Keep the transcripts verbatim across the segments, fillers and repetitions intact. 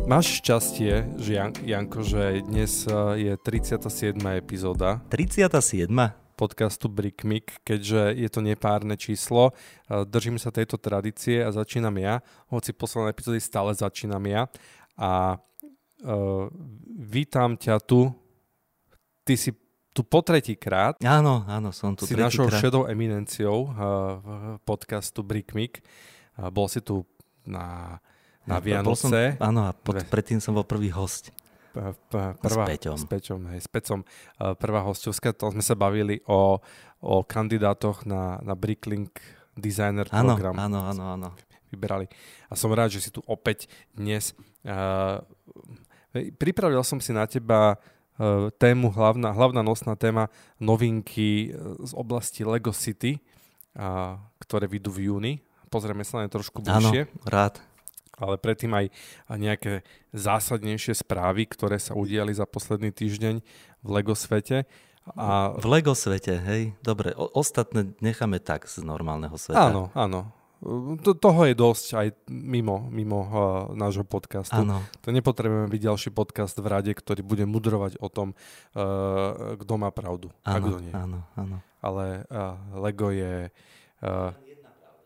Máš šťastie, že Jan, Janko, že dnes je tridsiata siedma epizóda. tridsiata siedma podcastu Brickmik, keďže je to nepárne číslo. Držím sa tejto tradície a začínam ja, hoci posledné epizódy stále začínam ja. A uh, vítam ťa tu. Ty si tu po tretíkrát. Áno, áno, som tu si tretíkrát. Si našou šedou eminenciou uh, podcastu Brickmik. Uh, bol si tu na... Na Vianoce. Som, áno, a pod, predtým som bol prvý hosť. P- p- prvá, s Peťom. S Peťom, hej, s Peťom. Prvá hosťovská, to sme sa bavili o, o kandidátoch na, na Bricklink Designer áno, program. Áno, áno, áno. Vyberali. A som rád, že si tu opäť dnes. Uh, pripravil som si na teba uh, tému, hlavná, hlavná nosná téma novinky z oblasti Lego City, uh, ktoré vyjdú v júni. Pozrieme sa na ne trošku bližšie. Áno, rád. Ale predtým aj nejaké zásadnejšie správy, ktoré sa udiali za posledný týždeň v Lego svete. A... V Lego svete, hej? Dobre, o- ostatné necháme tak z normálneho sveta. Áno, áno. To, toho je dosť aj mimo, mimo uh, nášho podcastu. Áno. To nepotrebujeme byť ďalší podcast v rade, ktorý bude mudrovať o tom, uh, kto má pravdu áno, a kto nie. Áno, áno. Ale uh, Lego je... Uh... Jedna pravda.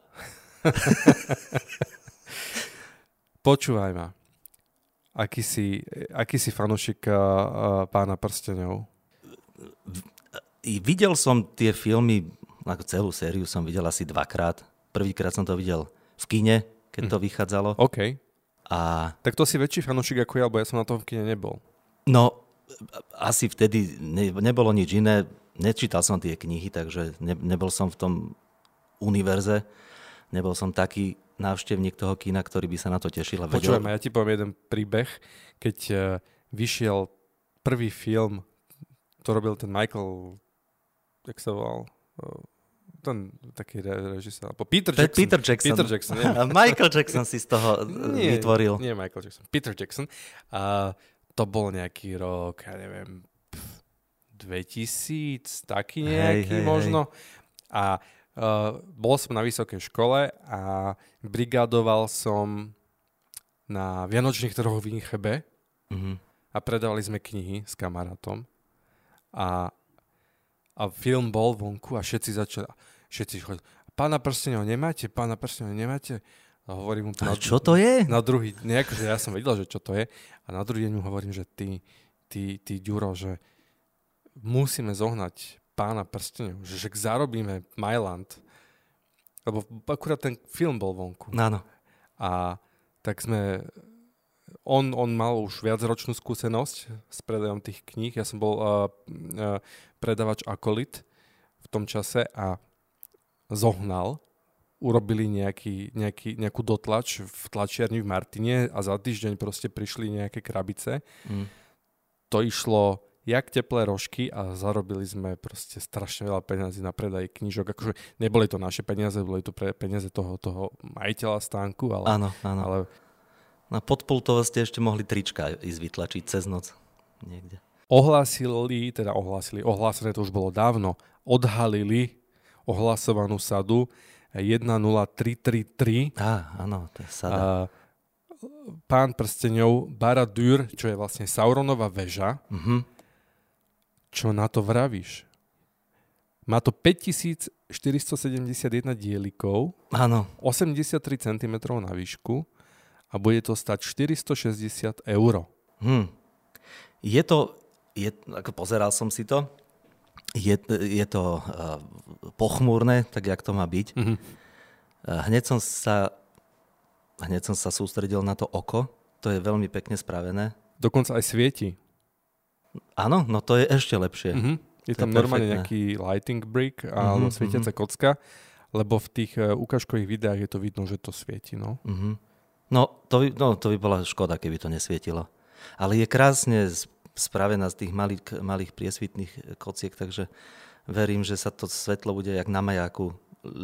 Počúvaj ma. Aký si, aký si fanúšik uh, Pána prsteňov? Videl som tie filmy, ako celú sériu som videl asi dvakrát. Prvýkrát som to videl v kine, keď to vychádzalo. OK. A... Tak to si väčší fanúšik ako ja, lebo ja som na tom v kine nebol. No, asi vtedy ne, nebolo nič iné. Nečítal som tie knihy, takže ne, nebol som v tom univerze. Nebol som taký návštevník toho kína, ktorý by sa na to tešil. Počujem, ja ti poviem jeden príbeh. Keď uh, vyšiel prvý film, to robil ten Michael, jak sa volal, uh, ten taký re- režisér, Peter Jackson. Peter Jackson. Peter Jackson Michael Jackson si z toho nie, vytvoril. Nie Michael Jackson, Peter Jackson. A to bol nejaký rok, ja neviem, dvetisíc, taký nejaký hej, hej, možno. Hej. A Uh, bol som na vysokej škole a brigádoval som na Vianočných trhoch v Inchebe mm-hmm. a predávali sme knihy s kamarátom a, a film bol vonku a všetci začali, všetci chodili, Pána prsteňov nemáte, Pána prsteňov nemáte? A hovorím mu, a na, čo to je? Na druhý, nejako, že ja som vedel, že čo to je a na druhý deň mu hovorím, že ty, ty, ty Ďuro, že musíme zohnať Pána prsteňov, že však zarobíme Myland, lebo akurát ten film bol vonku. Áno. A tak sme, on, on mal už viacročnú skúsenosť s predajom tých kníh, ja som bol uh, uh, predavač Akolit v tom čase a zohnal, urobili nejaký, nejaký, nejakú dotlač v tlačiarni v Martine a za týždeň proste prišli nejaké krabice. Mm. To išlo jak teplé rožky a zarobili sme proste strašne veľa peniazy na predaj knížok. Akože neboli to naše peniaze, boli to pre peniaze toho, toho majiteľa stánku. Ale, áno, áno. Ale... Na podpultovo ste ešte mohli trička ísť vytlačiť cez noc niekde. Ohlásili, teda ohlásili, ohlásené to už bolo dávno, odhalili ohlasovanú sadu jedna nula tri tri tri. Á, áno, to je sada. A, Pán prsteňov Barad-dûr, čo je vlastne Sauronova väža. Mhm. Čo na to vravíš? Má to päťtisícštyristosedemdesiatjeden dielikov, áno. osemdesiattri centimetrov na výšku a bude to stať štyristošesťdesiat eur. Hm. Je to, je, ako pozeral som si to, je, je to uh, pochmúrne, tak jak to má byť. Mm-hmm. Uh, hneď som sa hneď som sa sústredil na to oko, to je veľmi pekne spravené. Dokonca aj svieti. Áno, no to je ešte lepšie. Mm-hmm. Je to tam je normálne perfektné. nejaký lighting brick alebo mm-hmm, svietiaca mm-hmm. kocka, lebo v tých uh, ukážkových videách je to vidno, že to svieti. No, mm-hmm. no, to, by, no to by bola škoda, keby to nesvietilo. Ale je krásne spravená z tých malých, malých priesvitných kociek, takže verím, že sa to svetlo bude jak na majáku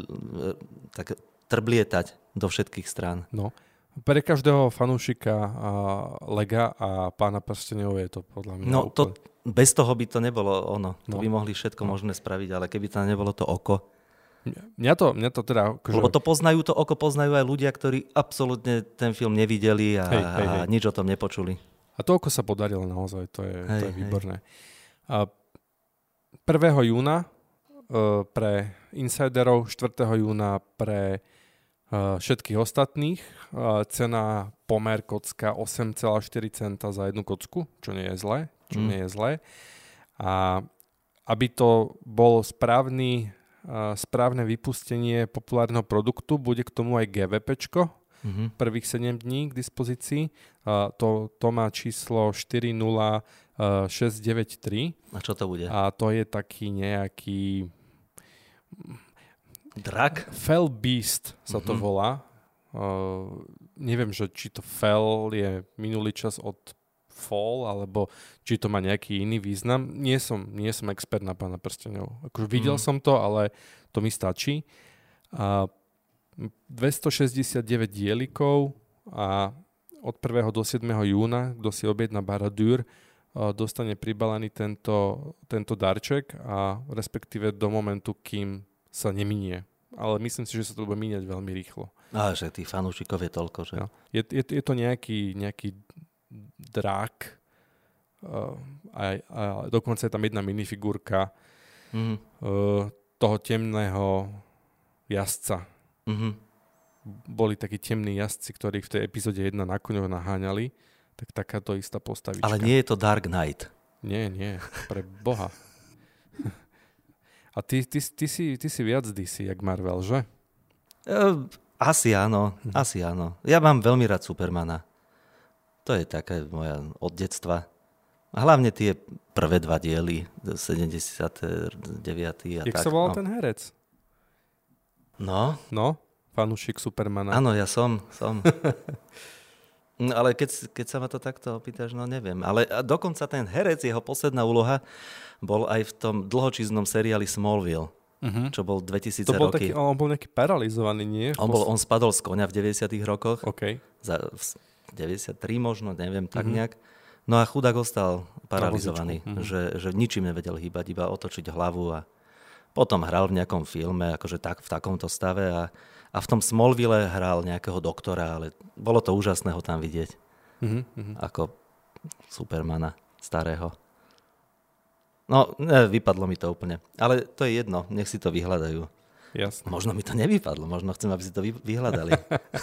tak trblietať do všetkých strán. No. Pre každého fanúšika Lega a Pána prsteňov je to podľa mňa No úplne... to, bez toho by to nebolo ono. To No. by mohli všetko No. možné spraviť, ale keby tam nebolo to oko, Mňa to, mňa to teda... Akože... Lebo to poznajú, to oko poznajú aj ľudia, ktorí absolútne ten film nevideli a, hej, hej, hej. a nič o tom nepočuli. A to oko sa podarilo naozaj, to je, hej, to je výborné. A prvého júna uh, pre insiderov, štvrtého júna pre uh, všetkých ostatných. Uh, cena pomer kocka osem celá štyri centa za jednu kocku, čo nie je zlé. Čo mm. nie je zlé. A aby to bolo správny správne vypustenie populárneho produktu, bude k tomu aj GVPčko, mm-hmm. prvých sedem dní k dispozícii. Uh, to, to má číslo štyri nula šesť deväť tri. A čo to bude? A to je taký nejaký... Drak? Fell Beast sa mm-hmm. to volá. Uh, neviem, že či to Fell je minulý čas od Fall, alebo či to má nejaký iný význam. Nie som, nie som expert na Pána prsteňov. Akože videl mm. som to, ale to mi stačí. A dvestošesťdesiatdeväť dielikov a od prvého do siedmeho júna, kto si objedná Baradur, dostane pribalený tento, tento darček a respektíve do momentu, kým sa neminie. Ale myslím si, že sa to bude míňať veľmi rýchlo. A že tých fanúšikov je toľko, že? No. Je, je, je to nejaký, nejaký drak uh, a, a dokonca je tam jedna minifigurka mm. uh, toho temného jazdca. Mm-hmm. Boli takí temní jazdci, ktorí v tej epizóde jedna na koňoch naháňali, tak takáto istá postavička. Ale nie je to Dark Knight. Nie, nie, pre Boha. A ty, ty, ty, si, ty si viac dé cé, jak Marvel, že? Uh, asi áno, mm. asi áno. Ja mám veľmi rád Supermana. To je také moja od detstva. A hlavne tie prvé dva diely, sedemdesiatdeväť a Jak tak. sa volal no. ten herec? No. No, fanúšik Supermana. Áno, ja som, som. No, ale keď, keď sa ma to takto opýtaš, no neviem. Ale dokonca ten herec, jeho posledná úloha, bol aj v tom dlhočíznom seriáli Smallville, uh-huh. čo bol dvetisíc to bol roky. Taký, on bol nejaký paralizovaný, nie? On, bol, on spadol z koňa v deväťdesiatych rokoch. OK. Za, deväťdesiattri možno, neviem, tak mm-hmm. nejak. No a chudák ostal paralizovaný, mm-hmm. že, že ničím nevedel hýbať, iba otočiť hlavu a potom hral v nejakom filme, akože tak, v takomto stave a, a v tom Smallville hral nejakého doktora, ale bolo to úžasné ho tam vidieť. Mm-hmm. Ako Supermana starého. No, ne, vypadlo mi to úplne. Ale to je jedno, nech si to vyhľadajú. Jasne. Možno mi to nevypadlo, možno chcem, aby si to vy, vyhľadali.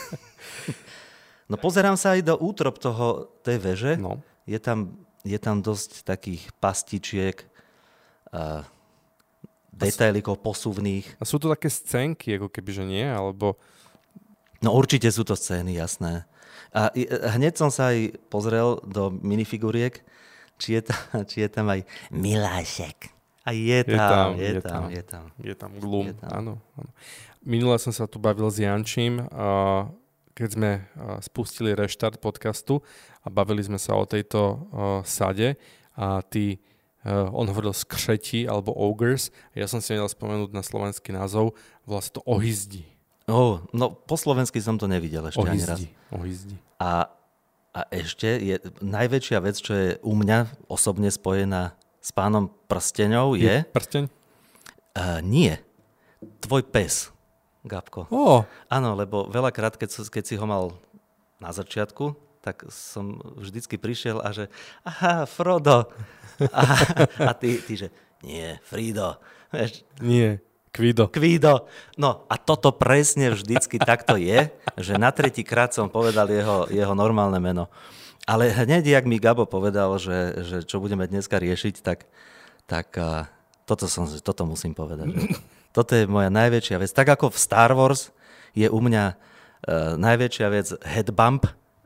No pozerám sa aj do útrop toho, tej veže. No. Je tam, je tam dosť takých pastičiek, a detailikov posuvných. A sú to také scénky, ako keby, že nie? Alebo... No určite sú to scény, jasné. A hneď som sa aj pozrel do minifiguriek, či je tam, či je tam aj Milášek. A je tam, je, je tam, je tam. Je tam Glum, áno. Minule som sa tu bavil s Jančím, a keď sme spustili reštart podcastu a bavili sme sa o tejto uh, sade a ty, uh, on hovoril skřeti alebo ogres, ja som si nedal spomenúť na slovenský názov, volá sa to ohyzdi. Oh, no po slovensky som to nevidel ešte ohyzdi, ani raz. Ohyzdi. A, a ešte je najväčšia vec, čo je u mňa osobne spojená s Pánom prsteňov je... je prsteň? Uh, nie. Tvoj pes. Gabko. Oh. Áno, lebo veľakrát, keď, keď si ho mal na začiatku, tak som vždycky prišiel a že aha, Frodo. A, a ty, ty, že nie, Frido. Vieš? Nie, Kvido. Kvido. No a toto presne vždycky takto je, že na tretí krát som povedal jeho, jeho normálne meno. Ale hneď, jak mi Gabo povedal, že, že čo budeme dneska riešiť, tak, tak uh, toto, som, toto musím povedať. Že toto je moja najväčšia vec. Tak ako v Star Wars je u mňa uh, najväčšia vec head bump,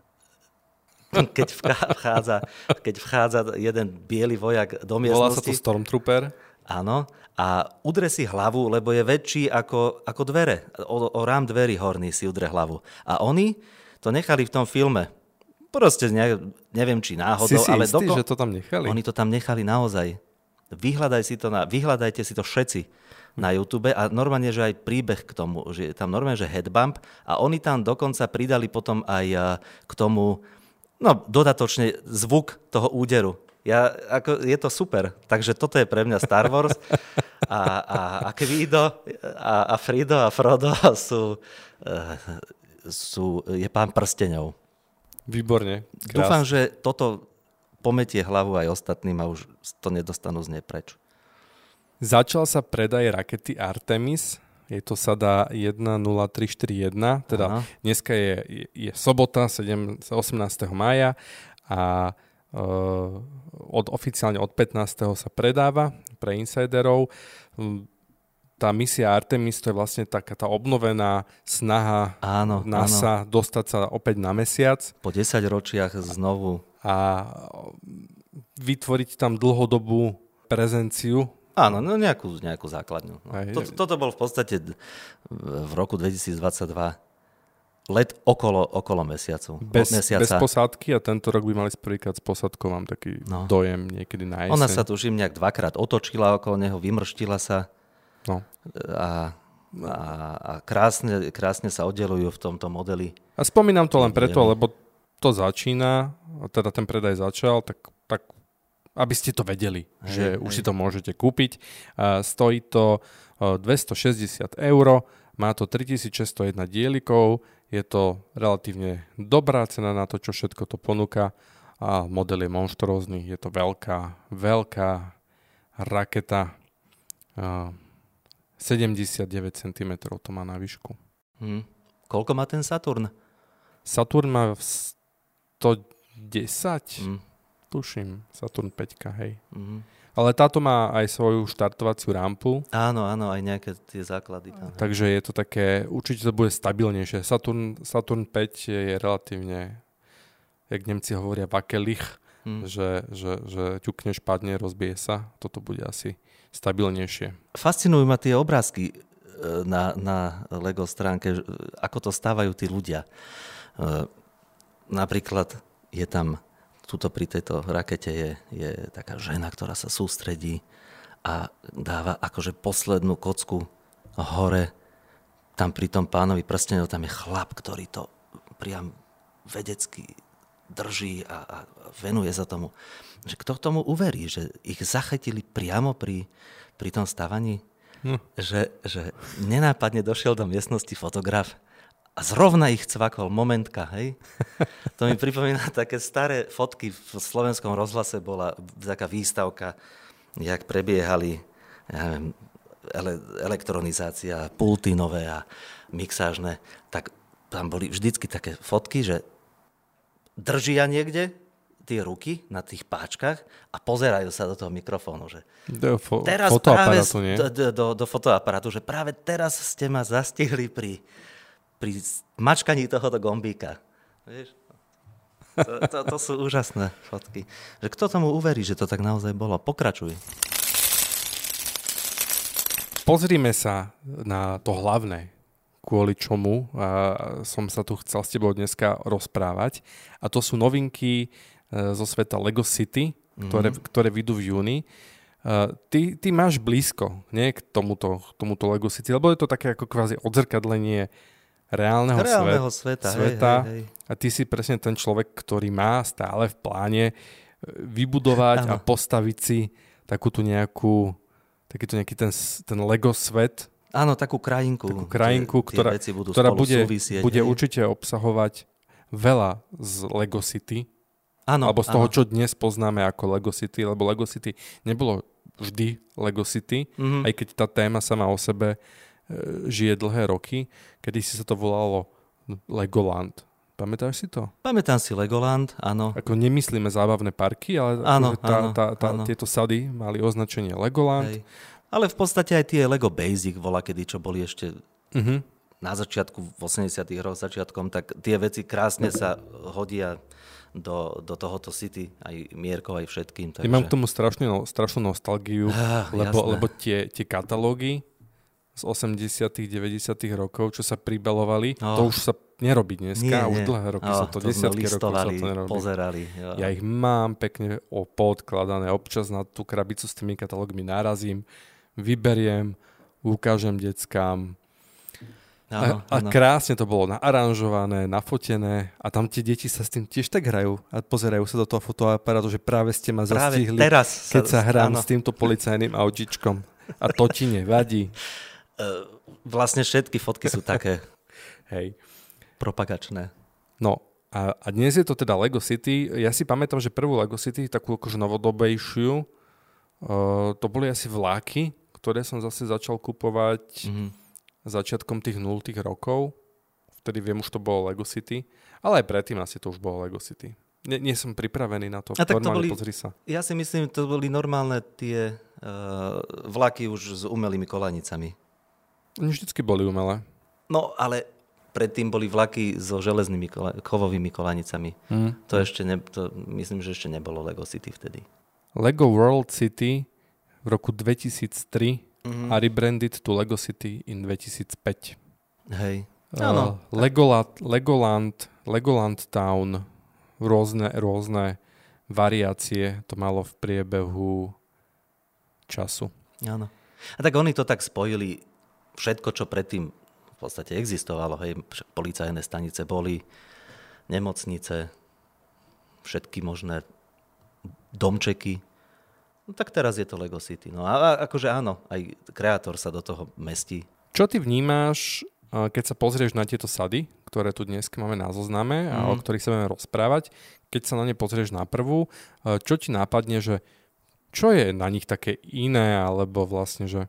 keď vchádza, keď vchádza jeden biely vojak do miestnosti. Volá sa to Stormtrooper. Áno. A udre si hlavu, lebo je väčší ako, ako dvere. O, o rám dverí horný si udre hlavu. A oni to nechali v tom filme. Proste ne, neviem, či náhodou. Si si ale istý, doko- že to tam nechali? Oni to tam nechali naozaj. Vyhľadaj si to na, vyhľadajte si to všetci na YouTube a normálne, že aj príbeh k tomu, že je tam normálne, že headbump a oni tam dokonca pridali potom aj k tomu, no dodatočne zvuk toho úderu. Ja, ako, je to super. Takže toto je pre mňa Star Wars. A, a, a Kvido a, a Frido a Frodo sú, sú, je Pán prsteňov. Výborne. Krás. Dúfam, že toto pometie hlavu aj ostatným a už to nedostanú z nej preč. Začal sa predaj rakety Artemis. Je to sada jedna nula tri štyri jeden. Teda Aha. dneska je, je, je sobota, osemnásteho mája a uh, od, oficiálne od pätnásteho sa predáva pre insiderov. Tá misia Artemis, to je vlastne taká tá obnovená snaha áno, NASA áno. dostať sa opäť na mesiac. Po desaťročiach znovu. A vytvoriť tam dlhodobú prezenciu. Áno, no nejakú, nejakú základňu. No. Toto, toto bol v podstate v roku dvetisícdvadsaťdva let okolo, okolo mesiacu. Bez, bez posádky a tento rok by mali prvýkrát s posádkou, mám taký no. dojem niekedy na jeseň. Ona sa tuším nejak dvakrát otočila okolo neho, vymrštila sa no. a, a, a krásne, krásne sa oddelujú v tomto modeli. A spomínam to len preto, lebo to začína, teda ten predaj začal, tak, tak aby ste to vedeli, hej, že hej. už si to môžete kúpiť. Uh, stojí to uh, dvestošesťdesiat eur, má to tritisícšesťstojedna dielikov, je to relatívne dobrá cena na to, čo všetko to ponúka a model je monštrózny, je to veľká, veľká raketa, uh, sedemdesiatdeväť centimetrov to má na výšku. Hmm. Koľko má ten Saturn? Saturn má stodesať. Hmm. Tuším, Saturn päť, hej. Mm-hmm. Ale táto má aj svoju štartovaciu rampu. Áno, áno, aj nejaké tie základy. Tam. Takže je to také, určite to bude stabilnejšie. Saturn, Saturn päť je relatívne, jak Nemci hovoria, vakelich, mm. že, že, že ťukneš, padne, rozbije sa. Toto bude asi stabilnejšie. Fascinujú ma tie obrázky na, na Lego stránke, ako to stávajú tí ľudia. Napríklad je tam tuto pri tejto rakete je, je taká žena, ktorá sa sústredí a dáva akože poslednú kocku hore. Tam pri tom Pánovi prsteňov tam je chlap, ktorý to priam vedecky drží a, a venuje sa tomu. Že kto tomu uverí, že ich zachytili priamo pri, pri tom stavaní? Hm. Že, že nenápadne došiel do miestnosti fotograf a zrovna ich cvakol momentka, hej? To mi pripomína také staré fotky. V slovenskom rozhlase bola taká výstavka, jak prebiehali ja neviem, ele- elektronizácia, pulty nové a mixážne. Tak tam boli vždycky také fotky, že držia niekde tie ruky na tých páčkach a pozerajú sa do toho mikrofónu. Že do fo- teraz fotoaparátu, práve nie? Do, do, do, do fotoaparátu, že práve teraz ste ma zastihli pri pri mačkaní tohoto gombíka. Vieš? To, to, to sú úžasné fotky. Že kto tomu uverí, že to tak naozaj bolo? Pokračuj. Pozrime sa na to hlavné, kvôli čomu a som sa tu chcel s tebou dneska rozprávať. A to sú novinky zo sveta Lego City, ktoré, mm-hmm. ktoré vyjdú v júni. Uh, ty, ty máš blízko, nie, k tomuto, k tomuto Lego City, lebo je to také ako kvázi odzrkadlenie reálneho, reálneho svet, sveta. sveta. Hej, hej, hej. A ty si presne ten človek, ktorý má stále v pláne vybudovať ano. A postaviť si takú tu nejakú, takýto nejaký ten, ten Lego svet. Áno, takú krajinku. Takú krajinku, tie, ktorá, tie ktorá bude, súvisieť, bude určite obsahovať veľa z Lego City. Áno, alebo z toho, áno. čo dnes poznáme ako Lego City, lebo Lego City nebolo vždy Lego City, mm-hmm. aj keď tá téma sama o sebe žije dlhé roky, kedy si sa to volalo Legoland. Pamätáš si to? Pamätám si Legoland, áno. Ako nemyslíme zábavné parky, ale áno, tá, áno, tá, tá, áno. tieto sady mali označenie Legoland. Hej. Ale v podstate aj tie Lego Basic bola, kedy čo boli ešte uh-huh. na začiatku, v osemdesiatych rokoch začiatkom, tak tie veci krásne sa hodia do, do tohoto City, aj Mierkov, aj všetkým. Takže... Ja mám k tomu strašnú, strašnú nostalgiu, ah, lebo, lebo tie, tie katalógy z osemdesiatych, deväťdesiatych rokov, čo sa pribalovali, oh. to už sa nerobí dneska, nie, už dlhé roky oh, sa to, to desiatky rokov sa to nerobí. Pozerali. Jo. Ja ich mám pekne podkladané, občas na tú krabicu s tými katalógmi narazím, vyberiem, ukážem deckám. Áno, a, a áno. krásne to bolo naaranžované, nafotené a tam tie deti sa s tým tiež tak hrajú a pozerajú sa do toho fotoaparátu, že práve ste ma Práve zastihli, teraz keď sa, sa- hrám áno. s týmto policajným autičkom. A to ti nevadí. Uh, vlastne všetky fotky sú také Hej. propagačné. No a, a dnes je to teda Lego City. Ja si pamätám, že prvú Lego City, takú akože novodobejšiu, uh, to boli asi vláky, ktoré som zase začal kupovať Mhm. začiatkom tých nultých rokov. Vtedy viem, už to bolo Lego City. Ale aj predtým asi to už bolo Lego City. Nie, nie som pripravený na to. A tak to Normálne boli- pozri sa. Ja si myslím, to boli normálne tie uh, vlaky už s umelými kolanicami. Oni vždycky boli umelé. No, ale predtým boli vlaky so železnými kola- kovovými kolanicami. Hm. To ešte ne, to myslím, že ešte nebolo Lego City vtedy. Lego World City v roku dvetisíctri Mhm. a rebranded to Lego City in dvetisícpäť. Hej. Uh, Áno. Legoland, Legoland, Legoland Town, rôzne, rôzne variácie to malo v priebehu času. Áno. A tak oni to tak spojili, všetko, čo predtým v podstate existovalo, hej, však policajné stanice boli, nemocnice, všetky možné domčeky. No tak teraz je to Lego City. No a, a akože áno, aj kreator sa do toho mestí. Čo ty vnímáš, uh, keď sa pozrieš na tieto sady, ktoré tu dnes máme na zozname a Mhm. o ktorých sa budeme rozprávať, keď sa na ne pozrieš na prvú, uh, čo ti nápadne, že čo je na nich také iné, alebo vlastne, že...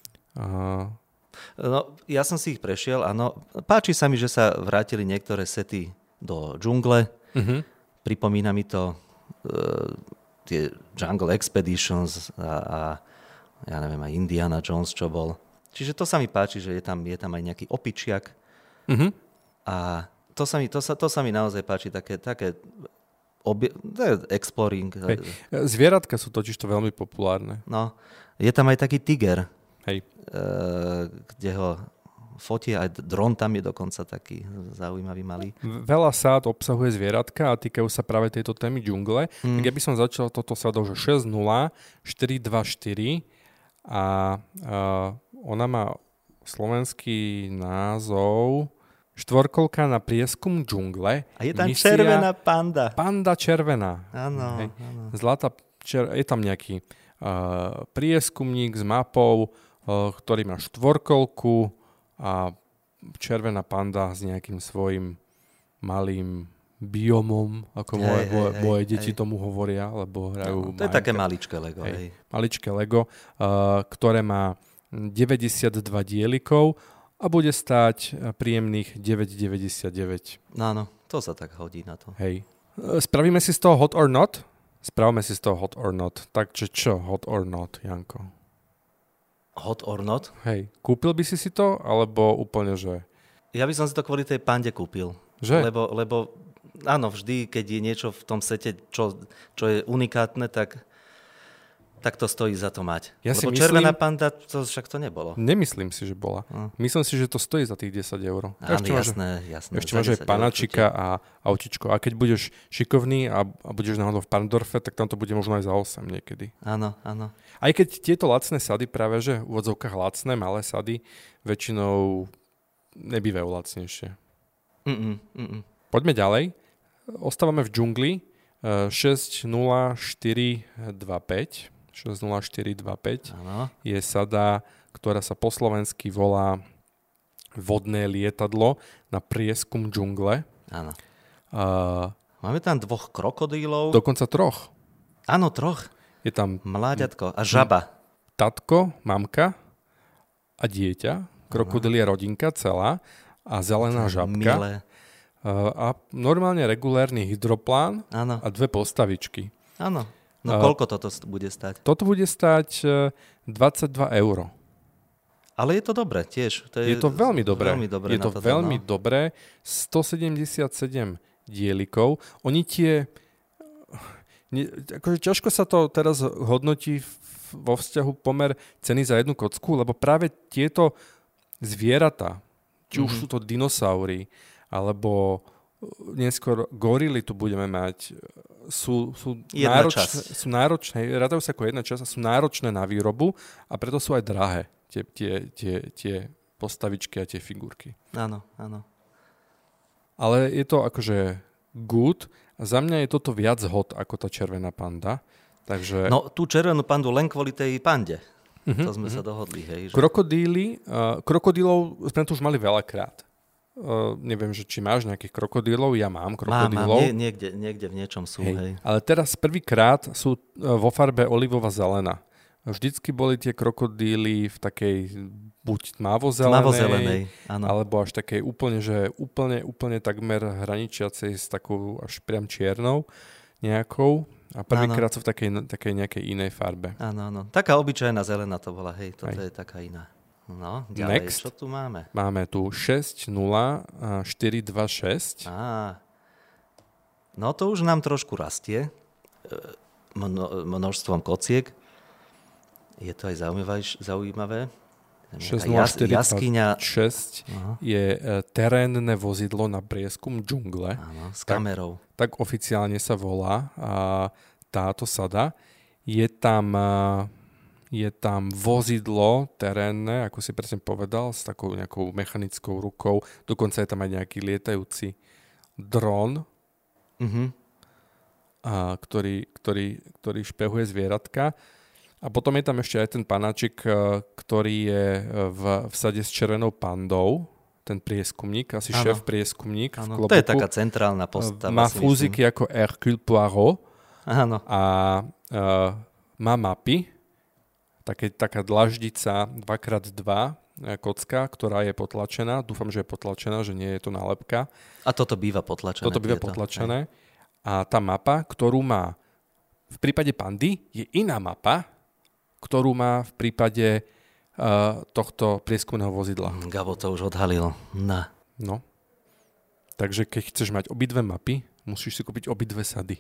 Uh, No, ja som si ich prešiel, áno. Páči sa mi, že sa vrátili niektoré sety do džungle. uh-huh. Pripomína mi to uh, tie Jungle Expeditions a, a ja neviem, aj Indiana Jones, čo bol. Čiže to sa mi páči, že je tam, je tam aj nejaký opičiak. Uh-huh. A to sa mi, to sa, to sa mi naozaj páči, také, také obie, to je exploring. Hej. Zvieratka sú totiž to veľmi populárne. No, je tam aj taký tiger, Hej. uh, kde ho fotia, aj dron tam je dokonca taký zaujímavý malý. Veľa sád obsahuje zvieratka a týkajú sa práve tejto témy džungle. Mm. Tak ja by som začal toto sádou, že šesť nula štyri dva štyri a uh, ona má slovenský názov Štvorkolka na prieskum džungle. A je tam Misia červená panda. Panda červená. Áno, Hej. áno. Zlatá čer... Je tam nejaký uh, prieskumník s mapou, uh, ktorý má štvorkolku a červená panda s nejakým svojím malým biomom, ako Hej, moje, hej, moje, hej, moje hej. deti tomu hovoria, lebo hrajú... No, to je také maličké Lego. Hej. Hej. Maličké Lego, uh, ktoré má deväťdesiatdva dielikov a bude stáť príjemných deväť deväťdesiatdeväť. No áno, to sa tak hodí na to. Hej. Uh, Spravíme si z toho hot or not? Spravíme si z toho hot or not. Takže čo hot or not, Janko? Hot or not? Hej, kúpil by si si to, alebo úplne, že... Ja by som si to kvôli tej pande kúpil. Že? Lebo, lebo áno, vždy, keď je niečo v tom sete, čo, čo je unikátne, tak, tak to stojí za to mať. Ja si lebo myslím- červená panda, to však to nebolo. Nemyslím si, že bola. No. Myslím si, že to stojí za tých desať eur. Áno, Ešte máš- jasné, jasné. Ešte za máš aj desať eur panačika a autičko. A keď budeš šikovný a, a budeš náhodou v Pandorfe, tak tam to bude možno aj za osem niekedy. určite. Áno, áno. Aj keď tieto lacné sady práve, že v úvodzovkách lacné, malé sady, väčšinou nebývajú lacnejšie. Mm-mm, mm-mm. Poďme ďalej. Ostávame v džungli. E, šesť nula štyri dva päť. šesť nula štyri dva päť Áno. je sada, ktorá sa po slovensky volá vodné lietadlo na prieskum džungle. Áno. Uh, Máme tam dvoch krokodílov. dokonca troch. Áno, troch. Je tam Mláďatko a žaba. tatko, mamka a dieťa. Krokodíl je rodinka celá a zelená žabka. Milé. Uh, a normálne regulérny hydroplán Áno, a dve postavičky. áno. No A- koľko toto st- bude stať? Toto bude stáť uh, dvadsaťdva eur. Ale je to dobré tiež. To je, Je to veľmi dobré. Veľmi dobré je na to toto, veľmi no. dobré. stosedemdesiatsedem dielikov. Oni tie... Ne, akože ťažko sa to teraz hodnotí v, vo vzťahu pomer ceny za jednu kocku, lebo práve tieto zvieratá, či už Mhm. sú to dinosaury, alebo neskôr gorily tu budeme mať, sú, sú, Jedna náročné, časť. sú náročné, rátajú sa ako jedna časť a sú náročné na výrobu a preto sú aj drahé tie, tie, tie, tie v postavičky a tie figurky. Áno, áno. Ale je to akože good. Za mňa je toto viac hot ako tá červená panda. Takže... No, tú červenú pandu len kvôli tej pande. Uh-huh, to sme uh-huh. sa dohodli. Hej, že... Krokodíly, uh, krokodílov sme tu už mali veľakrát. Uh, neviem, že či máš nejakých krokodílov, ja mám krokodílov. Mám, mám. Nie, niekde, niekde v niečom sú. Hej. Hej. Ale teraz prvýkrát sú uh, vo farbe olivová zelená. Vždycky boli tie krokodíly v takej buď tmavo-zelenej, tmavo-zelenej, áno. alebo až takej úplne, že úplne, úplne takmer hraničiacej s takou až priam čiernou nejakou. A prvýkrát sú v takej, takej nejakej inej farbe. Áno, áno. Taká obyčajná zelená to bola, hej, toto hej. je taká iná. No, ďalej, Next. Čo tu máme? Máme tu šesť nula štyri dva šesť. Á, no to už nám trošku rastie Mno, množstvom kociek. Je to aj zaujímavé. šesť nula štyri dva šesť je terénne vozidlo na prieskum džungle. Áno, s kamerou. Tak, tak oficiálne sa volá a táto sada. Je tam... Je tam vozidlo terénne, ako si presne povedal, s takou nejakou mechanickou rukou. Dokonca je tam aj nejaký lietajúci dron, uh-huh. a, ktorý, ktorý, ktorý špehuje zvieratka. A potom je tam ešte aj ten panáčik, ktorý je v, v sade s červenou pandou. Ten prieskumník, asi ano. šéf prieskumník. V klobuku. To je taká centrálna postava. Má fúziky ako Hercule Poirot. Áno. A uh, má mapy. Také, taká dlaždica dva krát dva kocka, ktorá je potlačená. Dúfam, že je potlačená, že nie je to nálepka. A toto býva potlačené. Toto býva tieto. potlačené. Hej. A tá mapa, ktorú má v prípade pandy, je iná mapa, ktorú má v prípade uh, tohto prieskumného vozidla. Gabo to už odhalil. Na. No. Takže keď chceš mať obidve mapy, musíš si kúpiť obidve sady.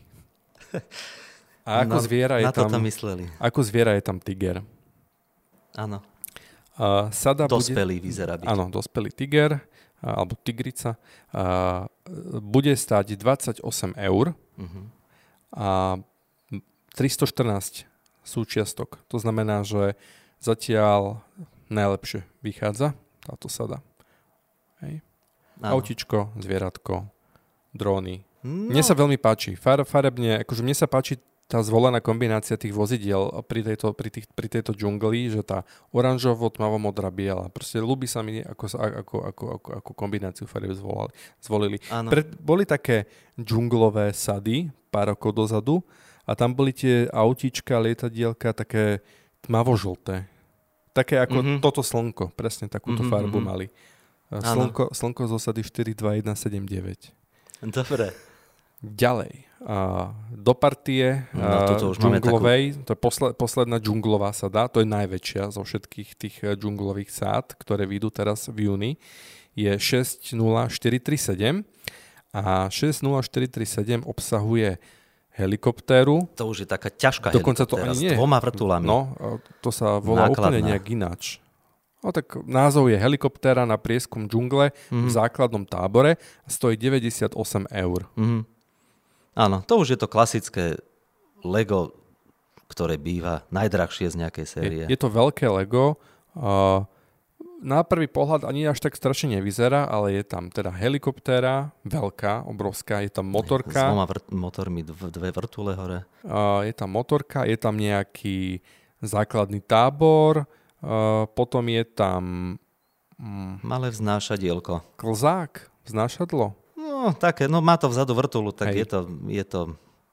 A ako no, zviera je tam... mysleli. Ako zviera je tam tiger. Áno. Uh, sada dospelý bude, vyzerá byť. Áno, dospelý tiger, uh, alebo tigrica. Uh, bude stáť dvadsaťosem eur uh-huh. a tristoštrnásť súčiastok. To znamená, že zatiaľ najlepšie vychádza táto sada. Hej. Autičko, zvieratko, dróny. No. Mne sa veľmi páči. Far, farebne, akože mne sa páči tá zvolená kombinácia tých vozidiel pri tejto, pri tých, pri tejto džungli, že tá oranžovo, tmavo, modrá, biela. Proste ľúbi sa mi, ako, ako, ako, ako, ako kombináciu farieb zvolali, zvolili. Pre, boli také džunglové sady pár rokov dozadu a tam boli tie autíčka, lietadielka také tmavo-žlté. Také ako mm-hmm. toto slnko. Presne takúto mm-hmm. farbu mali. Slnko, slnko z osady štyri dva jeden sedem deväť. Dobre. Ďalej. Uh, do partie uh, no, džunglovej, takú... to je posle, posledná džunglová sada, to je najväčšia zo všetkých tých džunglových sád, ktoré vyjdú teraz v júni, je šesť nula štyri tri sedem a šesť nula štyri tri sedem obsahuje helikoptéru. To už je taká ťažká dokonca helikoptéra to ani nie. S dvoma vrtulami. No, to sa volá Nákladná. Úplne nejak ináč. No tak názov je helikoptéra na prieskum džungle mm-hmm. v základnom tábore a stojí deväťdesiatosem eur. Mm-hmm. Áno, to už je to klasické Lego, ktoré býva najdrahšie z nejakej série. Je, je to veľké Lego. Uh, na prvý pohľad ani až tak strašne nevyzerá, ale je tam teda helikoptéra, veľká, obrovská, je tam motorka. S dvoma vrt- motormi, dv- dve vrtule hore. Uh, je tam motorka, je tam nejaký základný tábor, uh, potom je tam... Um, Malé vznášadielko. Klzák, vznášadlo. No, také, no má to vzadu vrtulu, tak je to, je to...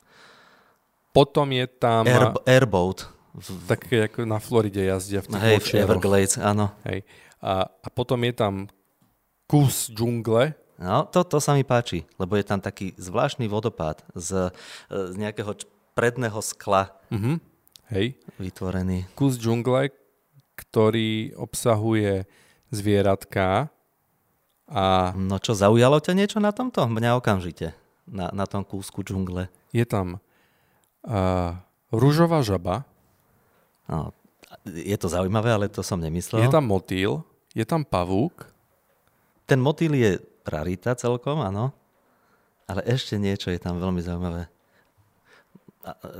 Potom je tam... Air, airboat. Také, ako na Floride jazdia v tých Hej, v očiaroch. Everglades, áno. Hej. A, a potom je tam kus džungle. No, to, to sa mi páči, lebo je tam taký zvláštny vodopád z, z nejakého predného skla uh-huh. Hej. vytvorený. Kus džungle, ktorý obsahuje zvieratka. A no čo, zaujalo ťa niečo na tomto? Mňa okamžite, na, na tom kúsku džungle. Je tam uh, ružová žaba. No, je to zaujímavé, ale to som nemyslel. Je tam motýl, je tam pavúk. Ten motýl je rarita celkom, áno. Ale ešte niečo je tam veľmi zaujímavé.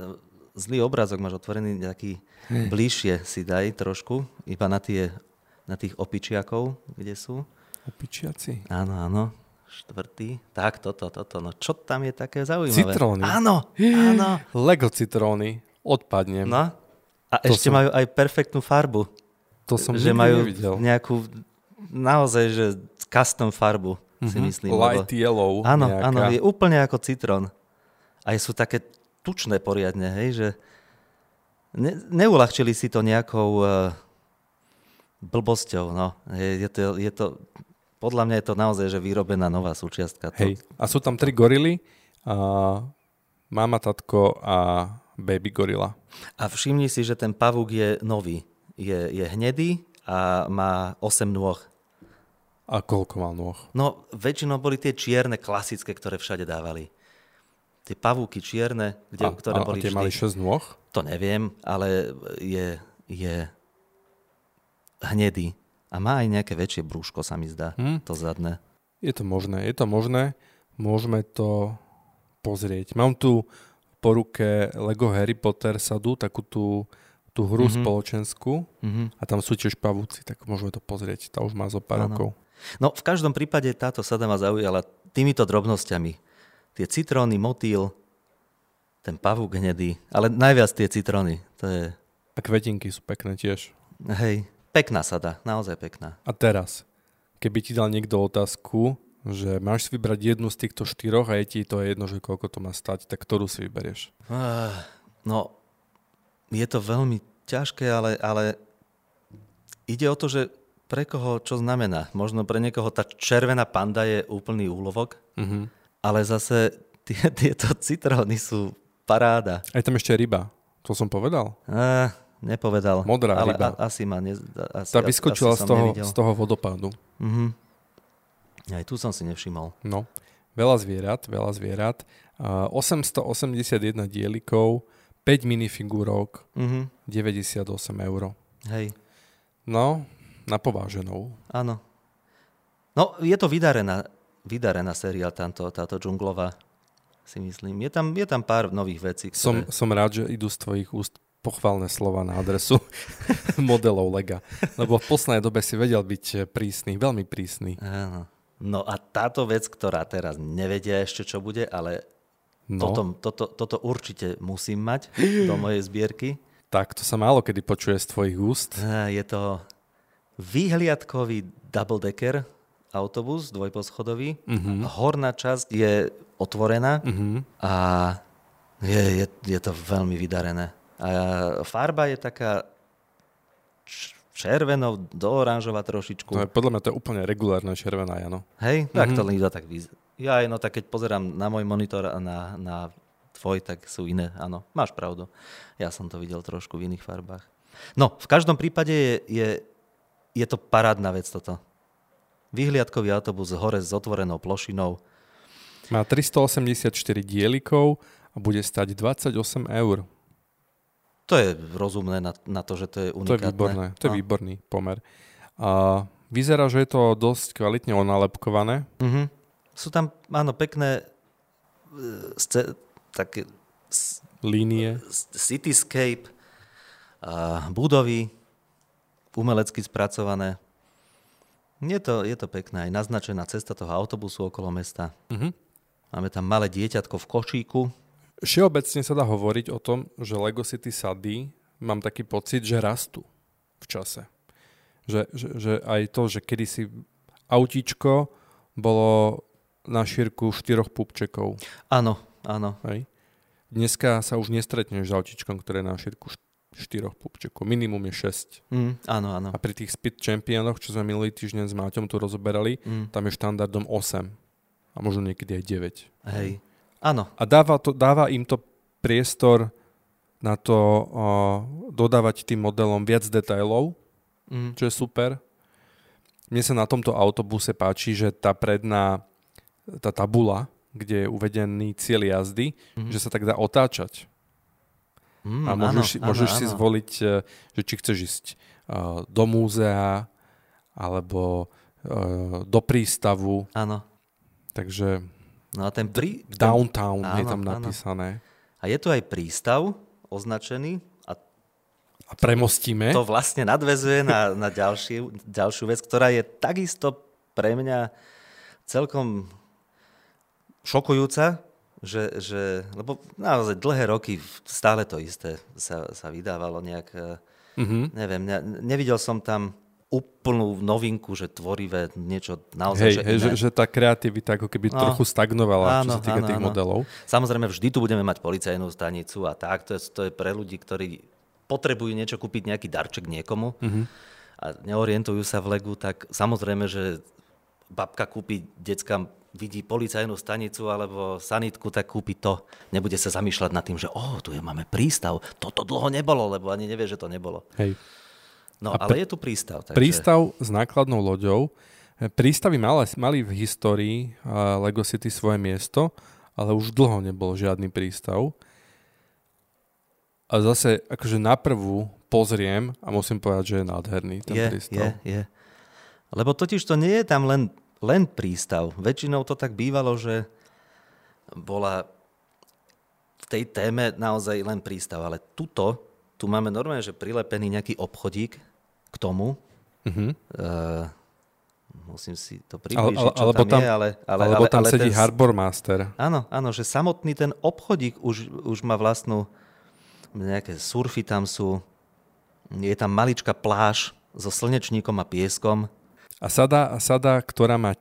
Zlý obrázok máš otvorený, nejaký bližšie si daj trošku, iba na tie... na tých opičiakov, kde sú. Opičiaci? Áno, áno. Štvrtý. Tak, toto, toto. No čo tam je také zaujímavé? Citróny. Áno, áno. Lego citróny. Odpadnem. No. A To ešte som- majú aj perfektnú farbu. To som že nikdy majú nevidel. nejakú naozaj, že custom farbu, si Mhm. myslím. Light lebo- yellow. Áno, nejaká. áno, je úplne ako citrón. Aj sú také tučné poriadne, hej, že ne, neulahčili si to nejakou uh, blbosťou, no. Je, je, to, je to, podľa mňa je to naozaj, že vyrobená nová súčiastka. To, Hej. A sú tam tri gorily. A mama, tatko a baby gorila. A všimni si, že ten pavúk je nový. Je, je hnedý a má osem nôh. A koľko mal nôh? No, väčšinou boli tie čierne, klasické, ktoré všade dávali. Tie pavúky čierne, kde, A, ktoré a, boli a tie vždy. mali šesť nôh? To neviem, ale je, je hnedý. A má aj nejaké väčšie brúško, sa mi zdá, Hm? to zadné. Je to možné, je to možné. Môžeme to pozrieť. Mám tu po ruke Lego Harry Potter sadu, takú tú, tú hru Mhm. spoločenskú Mhm. a tam sú tiež pavúci, tak môžeme to pozrieť. Tá už má zo pár Áno. rokov. No, v každom prípade táto sada ma zaujala týmito drobnosťami. Tie citróny, motýl, ten pavúk hnedý, ale najviac tie citróny. To je, A kvetinky sú pekné tiež. hej, pekná sada, naozaj pekná. A teraz, keby ti dal niekto otázku, že máš si vybrať jednu z týchto štyroch a je ti to jedno, že koľko to má stať, tak ktorú si vyberieš? Ah, No, je to veľmi ťažké, ale, ale ide o to, že pre koho čo znamená. Možno pre niekoho tá červená panda je úplný úlovok, Mhm. ale zase tie, tieto citróny sú paráda. Aj tam ešte ryba. To som povedal? Ah, nepovedal. Modrá ale ryba. A, asi ma ne, asi, Tá vyskočila asi z som toho, nevidel. z toho vodopádu. Mhm. Aj tu som si nevšimol. No, veľa zvierat, veľa zvierat. Uh, osemstoosemdesiatjeden dielikov, päť minifigúrok, Mhm. deväťdesiatosem eur. Hej, No, na pováženou. áno. No, je to vydarená, vydarená séria táto, táto džunglová, si myslím. Je tam, je tam pár nových vecí, Som, ktoré... som rád, že idú z tvojich úst pochválne slova na adresu modelov Lega. Lebo v poslednej dobe si vedel byť prísny, veľmi prísny. Áno. No a táto vec, ktorá teraz nevedia ešte, čo bude, ale No, toto, toto, toto určite musím mať do mojej zbierky. tak to sa málo kedy počuje z tvojich úst. Á, Je to výhliadkový double-decker autobus, dvojposchodový. Mhm. Horná časť je otvorená Mhm. a je, je, je to veľmi vydarené. A farba je taká č- červenou do oranžova trošičku. To je, podľa mňa to je úplne regulárna červená, Jano. Hej, tak to Mhm. iba tak vyzerá. Ja aj, no tak keď pozerám na môj monitor a na, na tvoj, tak sú iné. Áno, máš pravdu. Ja som to videl trošku v iných farbách. No, v každom prípade je, je, je to parádna vec toto. Vyhliadkový autobus hore s otvorenou plošinou. Má tristoosemdesiatštyri dielikov a bude stať dvadsaťosem eur. To je rozumné na, na to, že to je To je unikátne. výborné, to je No. výborný pomer. A vyzerá, že je to dosť kvalitne onalepkované. Mhm. Sú tam, áno, pekné e, sce, také s- Línie. s- cityscape, a budovy, umelecky spracované. Je to, je to pekné. Aj naznačená cesta toho autobusu okolo mesta. Mhm. Máme tam malé dieťatko v košíku. Všeobecne sa dá hovoriť o tom, že Lego City sady, mám taký pocit, že rastú v čase. Že, že, že aj to, že kedysi autíčko bolo na šírku štyroch pupčekov. Áno, áno. Hej. Dneska sa už nestretneš s autíčkom, ktoré je na šírku št- štyroch pupčekov. Minimum je šesť. Mm, áno, áno. A pri tých Speed Championoch, čo sme minulý týždeň s Máťom tu rozoberali, Mm, tam je štandardom osem. A možno niekedy aj deväť. hej. Áno. A dáva, to, dáva im to priestor na to o, dodávať tým modelom viac detailov, Mm, čo je super. Mne sa na tomto autobuse páči, že tá predná, tá tabula, kde je uvedený cieľ jazdy, Mhm. že sa tak dá otáčať. mm, A môžeš, áno, si, áno, môžeš si áno. zvoliť, e, že či chceš ísť e, do múzea, alebo e, do prístavu. Áno. Takže No a ten prí... ten- downtown je áno, tam áno. napísané. A je tu aj prístav označený a A premostíme. To vlastne nadväzuje na, na ďalší, ďalšiu vec, ktorá je takisto pre mňa celkom šokujúca, že, že lebo naozaj dlhé roky stále to isté sa, sa vydávalo nejak, mm-hmm. neviem, ne, nevidel som tam úplnú novinku, že tvorivé niečo naozaj, hej, že hej, že, že tá kreativita ako keby no, trochu stagnovala, áno, čo sa týka áno, tých áno. modelov. Samozrejme, vždy tu budeme mať policajnú stanicu a tak, to je, to je pre ľudí, ktorí potrebujú niečo kúpiť, nejaký darček niekomu mm-hmm. a neorientujú sa v Legu, tak samozrejme, že babka kúpi deckám, vidí policajnú stanicu alebo sanitku, tak kúpi to. Nebude sa zamýšľať nad tým, že oh, tu je, máme prístav, toto dlho nebolo, lebo ani nevie, že to nebolo. Hej. No, a ale pr- je tu prístav. Takže... Prístav s nákladnou loďou. Prístavy mali, mali v histórii uh, Lego City svoje miesto, ale už dlho nebol žiadny prístav. A zase, akože naprvú pozriem a musím povedať, že je nádherný ten je, prístav. Je, je. Lebo totiž to nie je tam len, len prístav. Väčšinou to tak bývalo, že bola v tej téme naozaj len prístav. Ale tuto, tu máme normálne, že prilepený nejaký obchodík k tomu. Uh-huh. Uh, musím si to priblížiť, ale, čo alebo tam, tam je. Ale, ale, alebo ale, tam ale sedí ten, Harbor Master. Áno, áno, že samotný ten obchodík už, už má vlastnú nejaké surfy tam sú, je tam maličká pláž so slnečníkom a pieskom. A sada, a sada ktorá má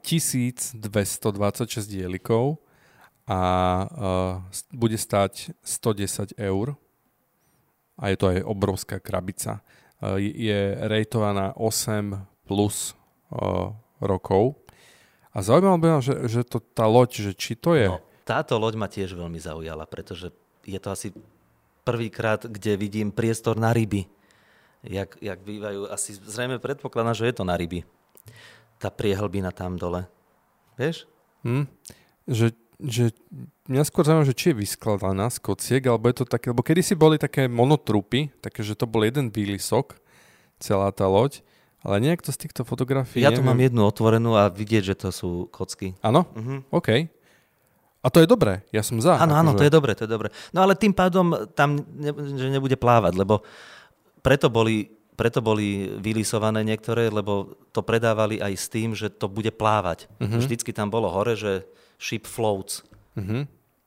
tisícdvestodvadsaťšesť dielikov a uh, bude stáť stodesať eur. A je to aj obrovská krabica. Uh, je rejtovaná osem plus uh, rokov. A zaujímavé ma, že, že to, tá loď, že či to je... No, táto loď ma tiež veľmi zaujala, pretože je to asi prvýkrát, kde vidím priestor na ryby. Jak, jak bývajú, asi zrejme predpokladám, že je to na ryby. Tá priehlbina tam dole. Vieš? Hm. Že, že mňa skôr zaujímavé, že či je vyskladaná z kociek, alebo je to také, lebo kedysi boli také monotrupy, také, že to bol jeden výlisok, celá tá loď, ale nejak to z týchto fotografií... Ja tu neviem. mám jednu otvorenú a vidieť, že to sú kocky. Áno? Mhm. OK. A to je dobré, ja som za. Áno, áno, akože... to je dobré, to je dobré. No ale tým pádom tam ne, že nebude plávať, lebo preto boli, preto boli vylisované niektoré, lebo to predávali aj s tým, že to bude plávať. Uh-huh. Vždycky tam bolo hore, že ship floats. Uh-huh.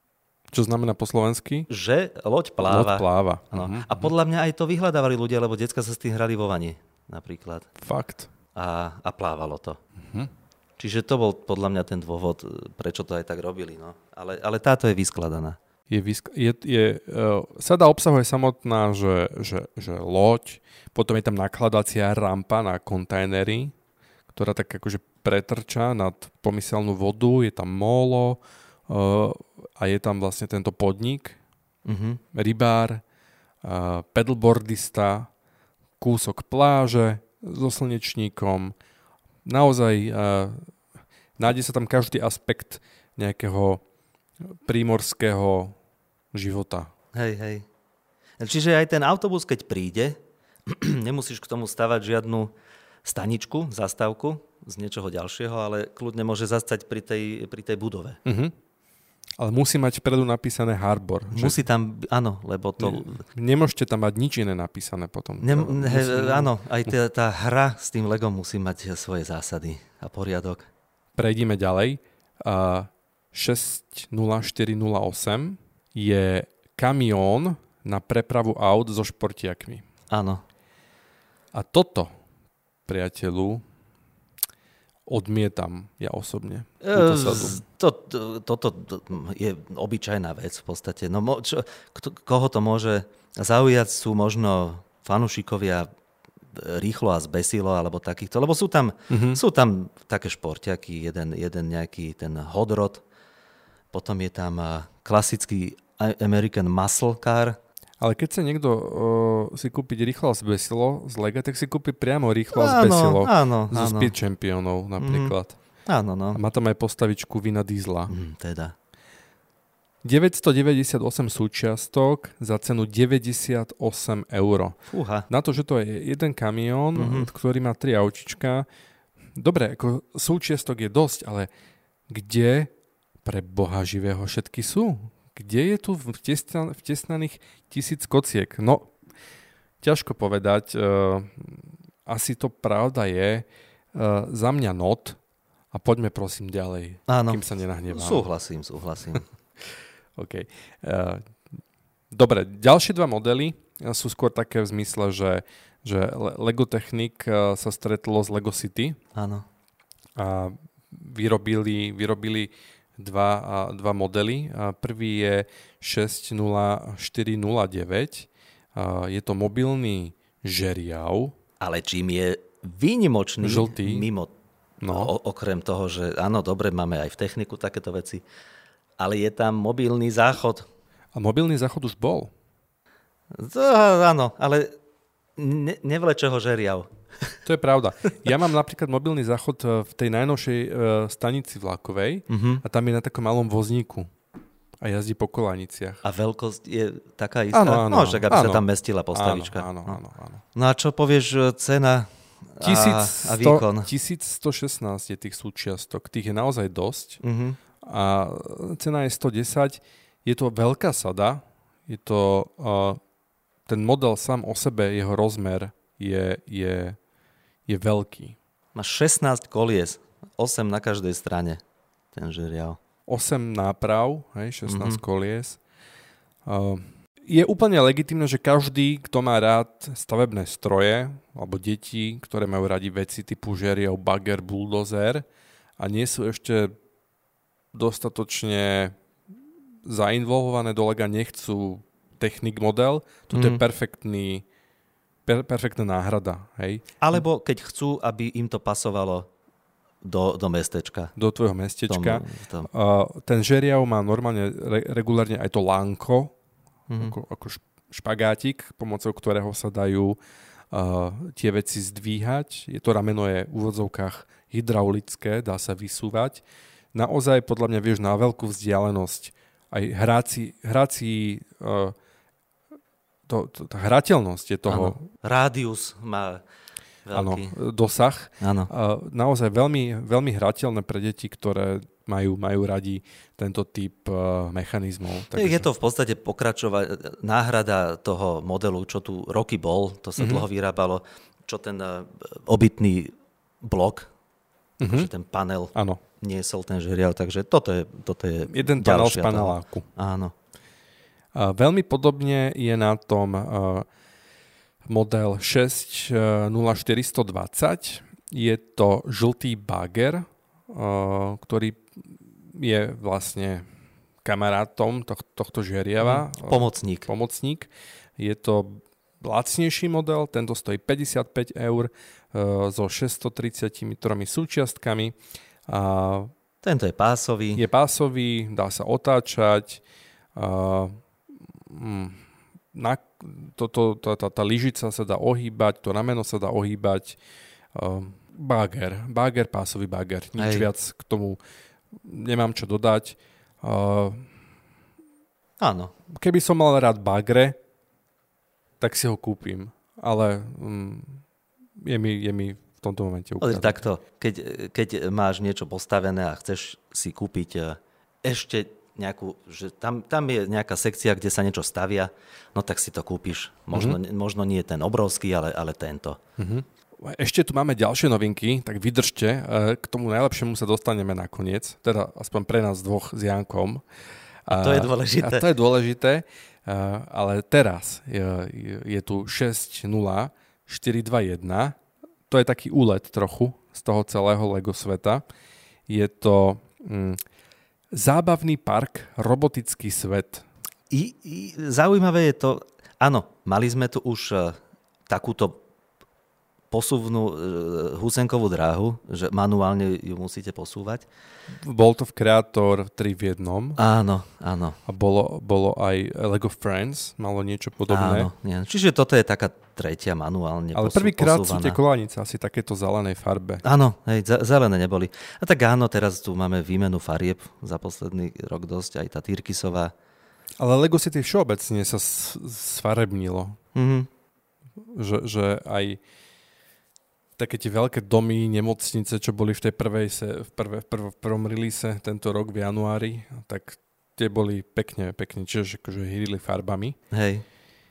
Čo znamená po slovensky? Že loď pláva. Loď pláva. Ano. Uh-huh. A podľa mňa aj to vyhľadávali ľudia, lebo decka sa s tým hrali vo vani, napríklad. Fakt. A, a plávalo to. Uh-huh. Čiže to bol podľa mňa ten dôvod, prečo to aj tak robili. No. Ale, ale táto je vyskladaná. Je, vysk- je, je, uh, sada obsahuje samotná, že, že, že loď, potom je tam nakladacia rampa na kontajnery, ktorá tak akože pretrča nad pomyselnú vodu, je tam molo uh, a je tam vlastne tento podnik, uh-huh. rybár, uh, pedalboardista, kúsok pláže so slnečníkom. Naozaj uh, nájde sa tam každý aspekt nejakého prímorského života. Hej, hej. Čiže aj ten autobus, keď príde, nemusíš k tomu stavať žiadnu staničku, zastávku z niečoho ďalšieho, ale kľudne môže zastať pri tej, pri tej budove. Uh-huh. Ale musí mať vpredu napísané Harbor. Musí že... tam, áno, lebo to... Nemôžete tam mať nič iné napísané potom. Nem, he, musí... Áno, aj tá, tá hra s tým Legom musí mať svoje zásady a poriadok. Prejdime ďalej. Uh, šesť nula štyri nula osem je kamión na prepravu aut so športiakmi. Áno. A toto, priateľu, odmietam ja osobne. E, to, to, toto je obyčajná vec v podstate. No, čo, kto, koho to môže zaujať, sú možno fanúšikovia Rýchlo a zbesilo, alebo takýchto, lebo sú tam, mm-hmm. sú tam také športiaky, jeden, jeden nejaký ten hot rod, potom je tam klasický American Muscle Car. Ale keď sa niekto uh, si kúpiť Rýchlo a zbesilo z Lega, tak si kúpi priamo Rýchlo a zbesilo áno, zo áno. Speed Championov napríklad. Mm, áno, no. A má tam aj postavičku Vina Diesla. Mm, teda. deväťstodeväťdesiatosem súčiastok za cenu deväťdesiatosem eur. Fúha. Na to, že to je jeden kamión, mm-hmm. ktorý má tri autička. Dobre, ako súčiastok je dosť, ale kde pre Boha živého všetky sú? Kde je tu vtesnaných tisíc kociek? No, ťažko povedať. Uh, asi to pravda je. Uh, za mňa not. A poďme prosím ďalej, Áno. kým sa nenahnevám. Súhlasím, súhlasím. OK. Uh, dobre, ďalšie dva modely sú skôr také v zmysle, že, že Lego Technic uh, sa stretlo s Lego City. Áno. A vyrobili, vyrobili dva, dva modely. Prvý je šesť nula štyri nula deväť. Je to mobilný žeriav. Ale čím je výnimočný, žltý. Mimo, no. o, okrem toho, že áno, dobre, máme aj v techniku takéto veci, ale je tam mobilný záchod. A mobilný záchod už bol. To, áno, ale ne, nevleče ho žeriav. To je pravda. Ja mám napríklad mobilný záchod v tej najnovšej uh, stanici vlakovej uh-huh. a tam je na takom malom vozníku a jazdí po kolaniciach. A veľkosť je taká istá? Áno, áno. No, však aby áno. sa tam mestila postavička. Áno, áno, áno. No a čo povieš, cena a, a výkon? tisícstošestnásť je tých súčiastok. Tých je naozaj dosť. Uh-huh. A cena je stodesať. Je to veľká sada. Je to... Uh, ten model sám o sebe, jeho rozmer je... je je veľký. Má šestnásť kolies, osem na každej strane, ten žeriav. osem náprav, hej, šestnásť mm-hmm. kolies. Uh, je úplne legitímne, že každý, kto má rád stavebné stroje, alebo deti, ktoré majú radi veci typu žeriav, bager, buldozer a nie sú ešte dostatočne zainvolvované do Lega, nechcú Technic model, toto mm. je perfektný Per, perfektná náhrada, hej. Alebo keď chcú, aby im to pasovalo do, do mestečka. Do tvojho mestečka. Tom, tom. Uh, ten žeriav má normálne re, regulárne aj to lánko, mm-hmm. ako, ako špagátik, pomocou ktorého sa dajú uh, tie veci zdvíhať. Je to rameno je v úvodzovkách hydraulické, dá sa vysúvať. Naozaj, podľa mňa, vieš, na veľkú vzdialenosť aj hráci, hráci uh, To, to, tá hrateľnosť je toho... Áno. Rádius má veľký... Áno, dosah. Áno. Uh, naozaj veľmi, veľmi hrateľné pre deti, ktoré majú, majú radi tento typ uh, mechanizmov. Takže... Je to v podstate pokračovať, náhrada toho modelu, čo tu roky bol, to sa mm-hmm. dlho vyrábalo, čo ten uh, obytný blok, mm-hmm. akože ten panel áno. niesol ten žeriav, takže toto je, toto je jeden panel z paneláku. Áno. Uh, veľmi podobne je na tom uh, model šesť nula štyri dvadsať. Je to žltý bager, uh, ktorý je vlastne kamarátom toh- tohto žeriava. Mm, pomocník. Pomocník. Je to lacnejší model, tento stojí päťdesiatpäť eur uh, so šesťstotridsaťtri súčiastkami. Uh, tento je pásový. Je pásový, dá sa otáčať. Uh, Na, to, to, tá, tá, tá lyžica sa dá ohýbať, to rameno sa dá ohýbať. Uh, báger, báger, pásový báger. Nič Hej. viac k tomu nemám čo dodať. Uh, Áno. Keby som mal rád bagre, tak si ho kúpim. Ale um, je, mi, je mi v tomto momente ukradné. Takto, keď, keď máš niečo postavené a chceš si kúpiť ešte nejakú, že tam, tam je nejaká sekcia, kde sa niečo stavia, no tak si to kúpiš. Možno, mm-hmm. možno nie ten obrovský, ale, ale tento. Mm-hmm. Ešte tu máme ďalšie novinky, tak vydržte. K tomu najlepšiemu sa dostaneme nakoniec, teda aspoň pre nás dvoch s Jankom. A to je dôležité. A to je dôležité, ale teraz je, je tu šesť nula štyri dva jeden. To je taký úlet trochu z toho celého Lego sveta. Je to... Mm, Zábavný park, robotický svet. I, i, zaujímavé je to, áno, mali sme tu už uh, takúto posuvnú uh, husenkovú dráhu, že manuálne ju musíte posúvať. Bol to v Creator tri v jednom. Áno, áno. A bolo, bolo aj Lego Friends, malo niečo podobné. Áno, nie. Čiže toto je taká tretia manuálne Ale posú, prvýkrát posúvaná. sú tie kolanice asi takéto zelenej farbe. Áno, hej, zelené neboli. A tak áno, teraz tu máme výmenu farieb za posledný rok dosť, aj tá Tyrkisová. Ale Lego City všeobecne sa sfarebnilo. Mm-hmm. Že, že aj také tie veľké domy, nemocnice, čo boli v tej prvej, se, v, prvé, v, prv, v prvom release tento rok v januári, tak tie boli pekne, pekne, čiže akože hýrili farbami. Hej.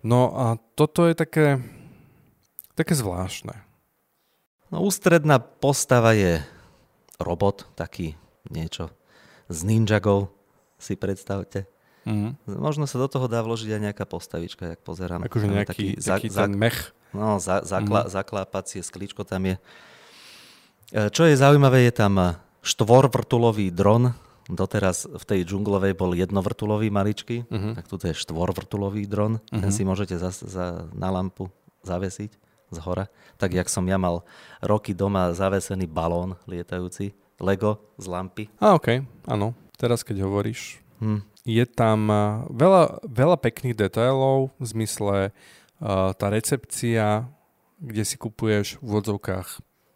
No a toto je také, také zvláštne. No ústredná postava je robot, taký niečo z Ninjagov, si predstavte. Mm. Možno sa do toho dá vložiť aj nejaká postavička, jak pozerám. Akože nejaký taký, taký za, ten mech. No, za, zakla, mm. zaklápacie sklíčko tam je. Čo je zaujímavé, je tam štvorvrtulový dron. Doteraz v tej džunglovej bol jednovrtulový maličký, mm-hmm. tak tu je štvorvrtulový dron. Mm-hmm. Ten si môžete za, za, na lampu zavesiť z hora. Tak, jak som ja mal roky doma zavesený balón lietajúci, Lego z lampy. A okej, okay. Áno. Teraz, keď hovoríš, hm. je tam veľa, veľa pekných detailov v zmysle uh, tá recepcia, kde si kupuješ v úvodzovkách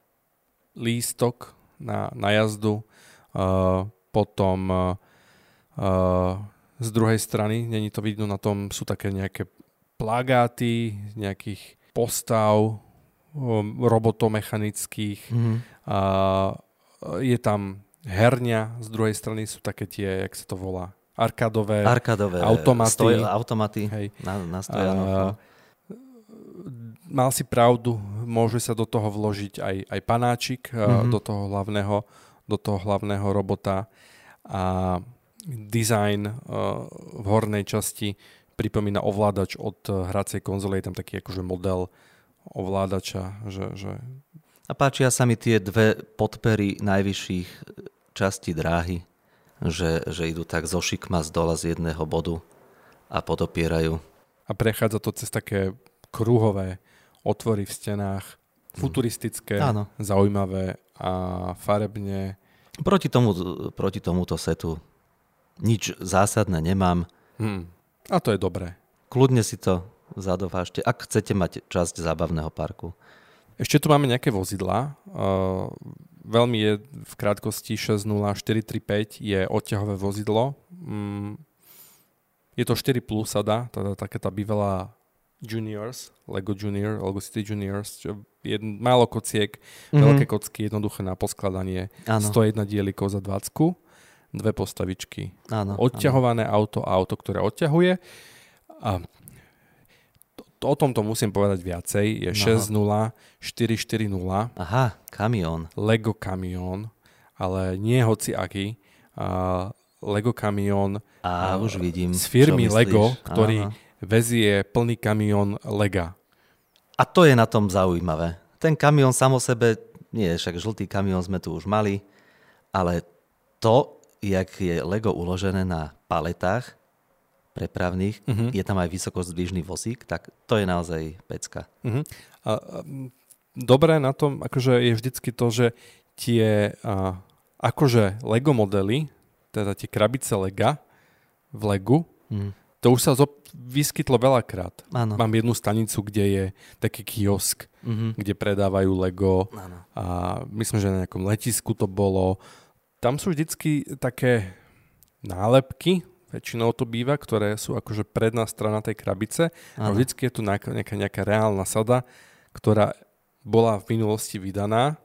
lístok na, na jazdu, uh, potom uh, uh, z druhej strany, není to vidno na tom, sú také nejaké plagáty nejakých postav um, robotomechanických. Mm-hmm. Uh, je tam herňa, z druhej strany sú také tie, jak sa to volá, arkádové, arkádové automaty. Stoj, automaty Hej. na, na stojanoch. Uh, mal si pravdu, môže sa do toho vložiť aj, aj panáčik, mm-hmm. do toho hlavného, do toho hlavného robota a design uh, v hornej časti pripomína ovládač od hracej konzole, je tam taký akože model ovládača, že, že... A páčia sa mi tie dve podpery najvyšších častí dráhy, že, že idú tak zo šikma z dola z jedného bodu a podopierajú. A prechádza to cez také kruhové otvory v stenách, futuristické, Áno. zaujímavé a farebne. Proti, tomu, proti tomuto setu nič zásadné nemám. Hmm. A to je dobré. Kľudne si to zadovážte, ak chcete mať časť zábavného parku. Ešte tu máme nejaké vozidlá. Uh, veľmi je v krátkosti šesť nula štyri tri päť je odťahové vozidlo. Um, je to štyri plus sada, teda taká tá bývalá Juniors, Lego Junior, Lego City Juniors, čo je málo kociek, mm-hmm. veľké kocky, jednoduché na poskladanie. Áno. sto jeden dielikov za dvadsať, dve postavičky. Áno, odťahované áno. auto, auto, ktoré odťahuje. A o tomto musím povedať viacej. Je no. šesť nula štyri štyri nula. Aha, kamión. Lego kamión, ale nie hoci aký. Uh, Lego kamión a, uh, už vidím, z firmy Lego, ktorý Aha. vezie plný kamión Lega. A to je na tom zaujímavé. Ten kamión sám o sebe, nie, však žltý kamión sme tu už mali, ale to, jak je Lego uložené na paletách prepravných, uh-huh. je tam aj vysokozdvižný vozík, tak to je naozaj pecka. Uh-huh. A, a, dobré na tom akože je vždycky to, že tie a, akože Lego modely, teda tie krabice Lega v Legu, uh-huh. to už sa zop- vyskytlo veľakrát. Áno. Mám jednu stanicu, kde je taký kiosk, uh-huh. kde predávajú Lego. Áno. A myslím, že na nejakom letisku to bolo. Tam sú vždycky také nálepky, väčšinou to býva, ktoré sú akože predná strana tej krabice. Ano. A vždycky je tu nejaká, nejaká reálna sada, ktorá bola v minulosti vydaná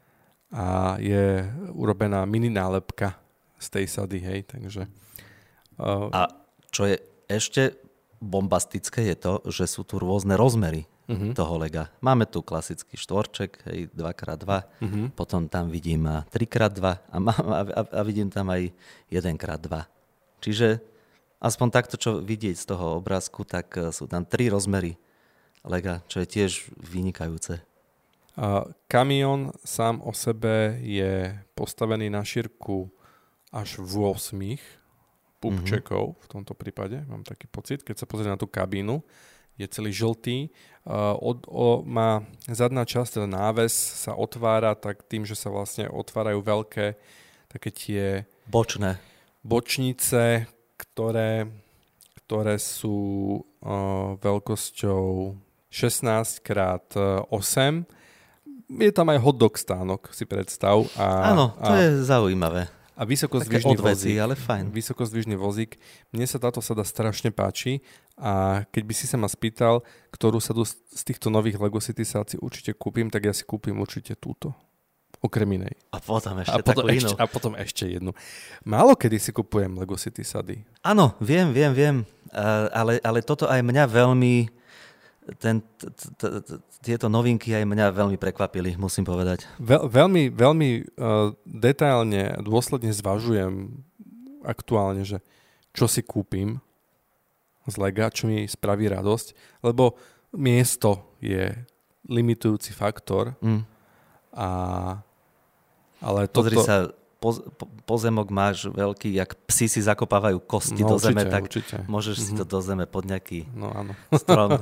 a je urobená mini nálepka z tej sady, hej, takže... Uh... A čo je ešte bombastické je to, že sú tu rôzne rozmery uh-huh. toho Lega. Máme tu klasický štvorček, hej, dva krát dva, uh-huh. potom tam vidím tri krát dva a, a, a, a vidím tam aj jeden krát dva. Čiže aspoň takto, čo vidieť z toho obrázku, tak sú tam tri rozmery Lega, čo je tiež vynikajúce. A kamión sám o sebe je postavený na šírku až v osmých pupčekov, mm-hmm. v tomto prípade, mám taký pocit, keď sa pozrie na tú kabínu, je celý žltý. Uh, od, o, má zadná časť, teda náves sa otvára tak tým, že sa vlastne otvárajú veľké také tie... Bočné. bočnice, ktoré, ktoré sú uh, veľkosťou šestnásť krát osem. Je tam aj hotdog stánok, si predstav. A, Áno, to a, je zaujímavé. A vysokozdvižný odveci, vozík. Ale fajn. Vysokozdvižný vozík. Mne sa táto sada strašne páči a keď by si sa ma spýtal, ktorú sadu z týchto nových Lego City sad si určite kúpim, tak ja si kúpim určite túto. Okrem inej. A potom ešte a potom takú ešte, inú. A potom ešte jednu. Málo kedy si kupujem Lego City sady. Áno, viem, viem, viem. ale, ale toto aj mňa veľmi, ten, t, t, t, tieto novinky aj mňa veľmi prekvapili, musím povedať. Veľ, veľmi, veľmi uh, detailne, dôsledne zvažujem aktuálne, že čo si kúpim z Lega, čo mi spraví radosť, lebo miesto je limitujúci faktor. Mm. A, ale toto... Pozri sa, po, po, pozemok máš veľký, jak psi si zakopávajú kosti no, do zeme, určite, tak určite. môžeš mm-hmm. si to do zeme pod nejaký no, áno. strom.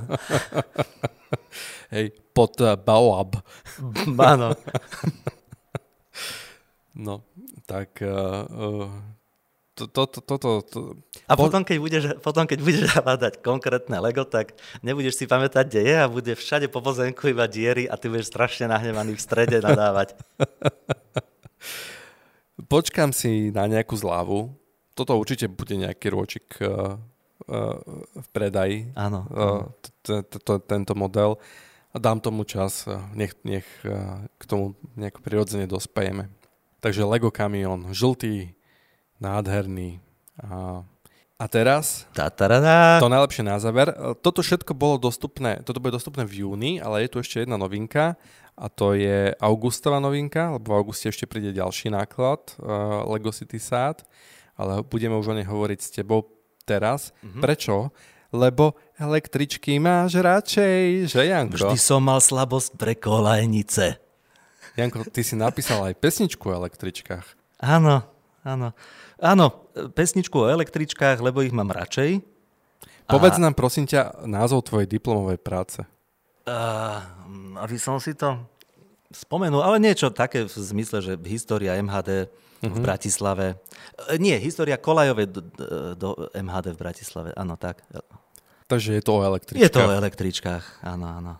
Hej, pod uh, baobab. Áno. No, tak... Uh, uh, to, to, to, to, to, to. A potom keď, budeš, potom, keď budeš hľadať konkrétne Lego, tak nebudeš si pamätať, kde je a bude všade po pozemku iba diery a ty budeš strašne nahnevaný v strede nadávať. Počkám si na nejakú zľavu. Toto určite bude nejaký rôčik uh, uh, v predaji. Áno. Uh, t- t- t- tento model. A dám tomu čas. Nech, nech uh, k tomu nejako prirodzene dospejeme. Takže Lego kamión, žltý, nádherný. A, a teraz Ta-ta-da-da. to najlepšie na záver. Toto všetko bolo dostupné, toto bude dostupné v júni, ale je tu ešte jedna novinka a to je augustová novinka, lebo v auguste ešte príde ďalší náklad uh, Lego City Sad, ale budeme už o nej hovoriť s tebou teraz. Mm-hmm. Prečo? Lebo električky máš radšej, že Janko? Vždy som mal slabosť pre kolajnice. Janko, ty si napísal aj pesničku o električkách. Áno, áno. Áno, pesničku o električkách, lebo ich mám radšej. Povedz a... nám, prosím ťa, názov tvojej diplomovej práce. Uh, aby som si to spomenul, ale niečo také v zmysle, že história em há dé uh-huh. v Bratislave. Nie, história kolajovej do, do em há dé v Bratislave, áno, tak. Takže je to o električkách. Je to o električkách, áno, áno.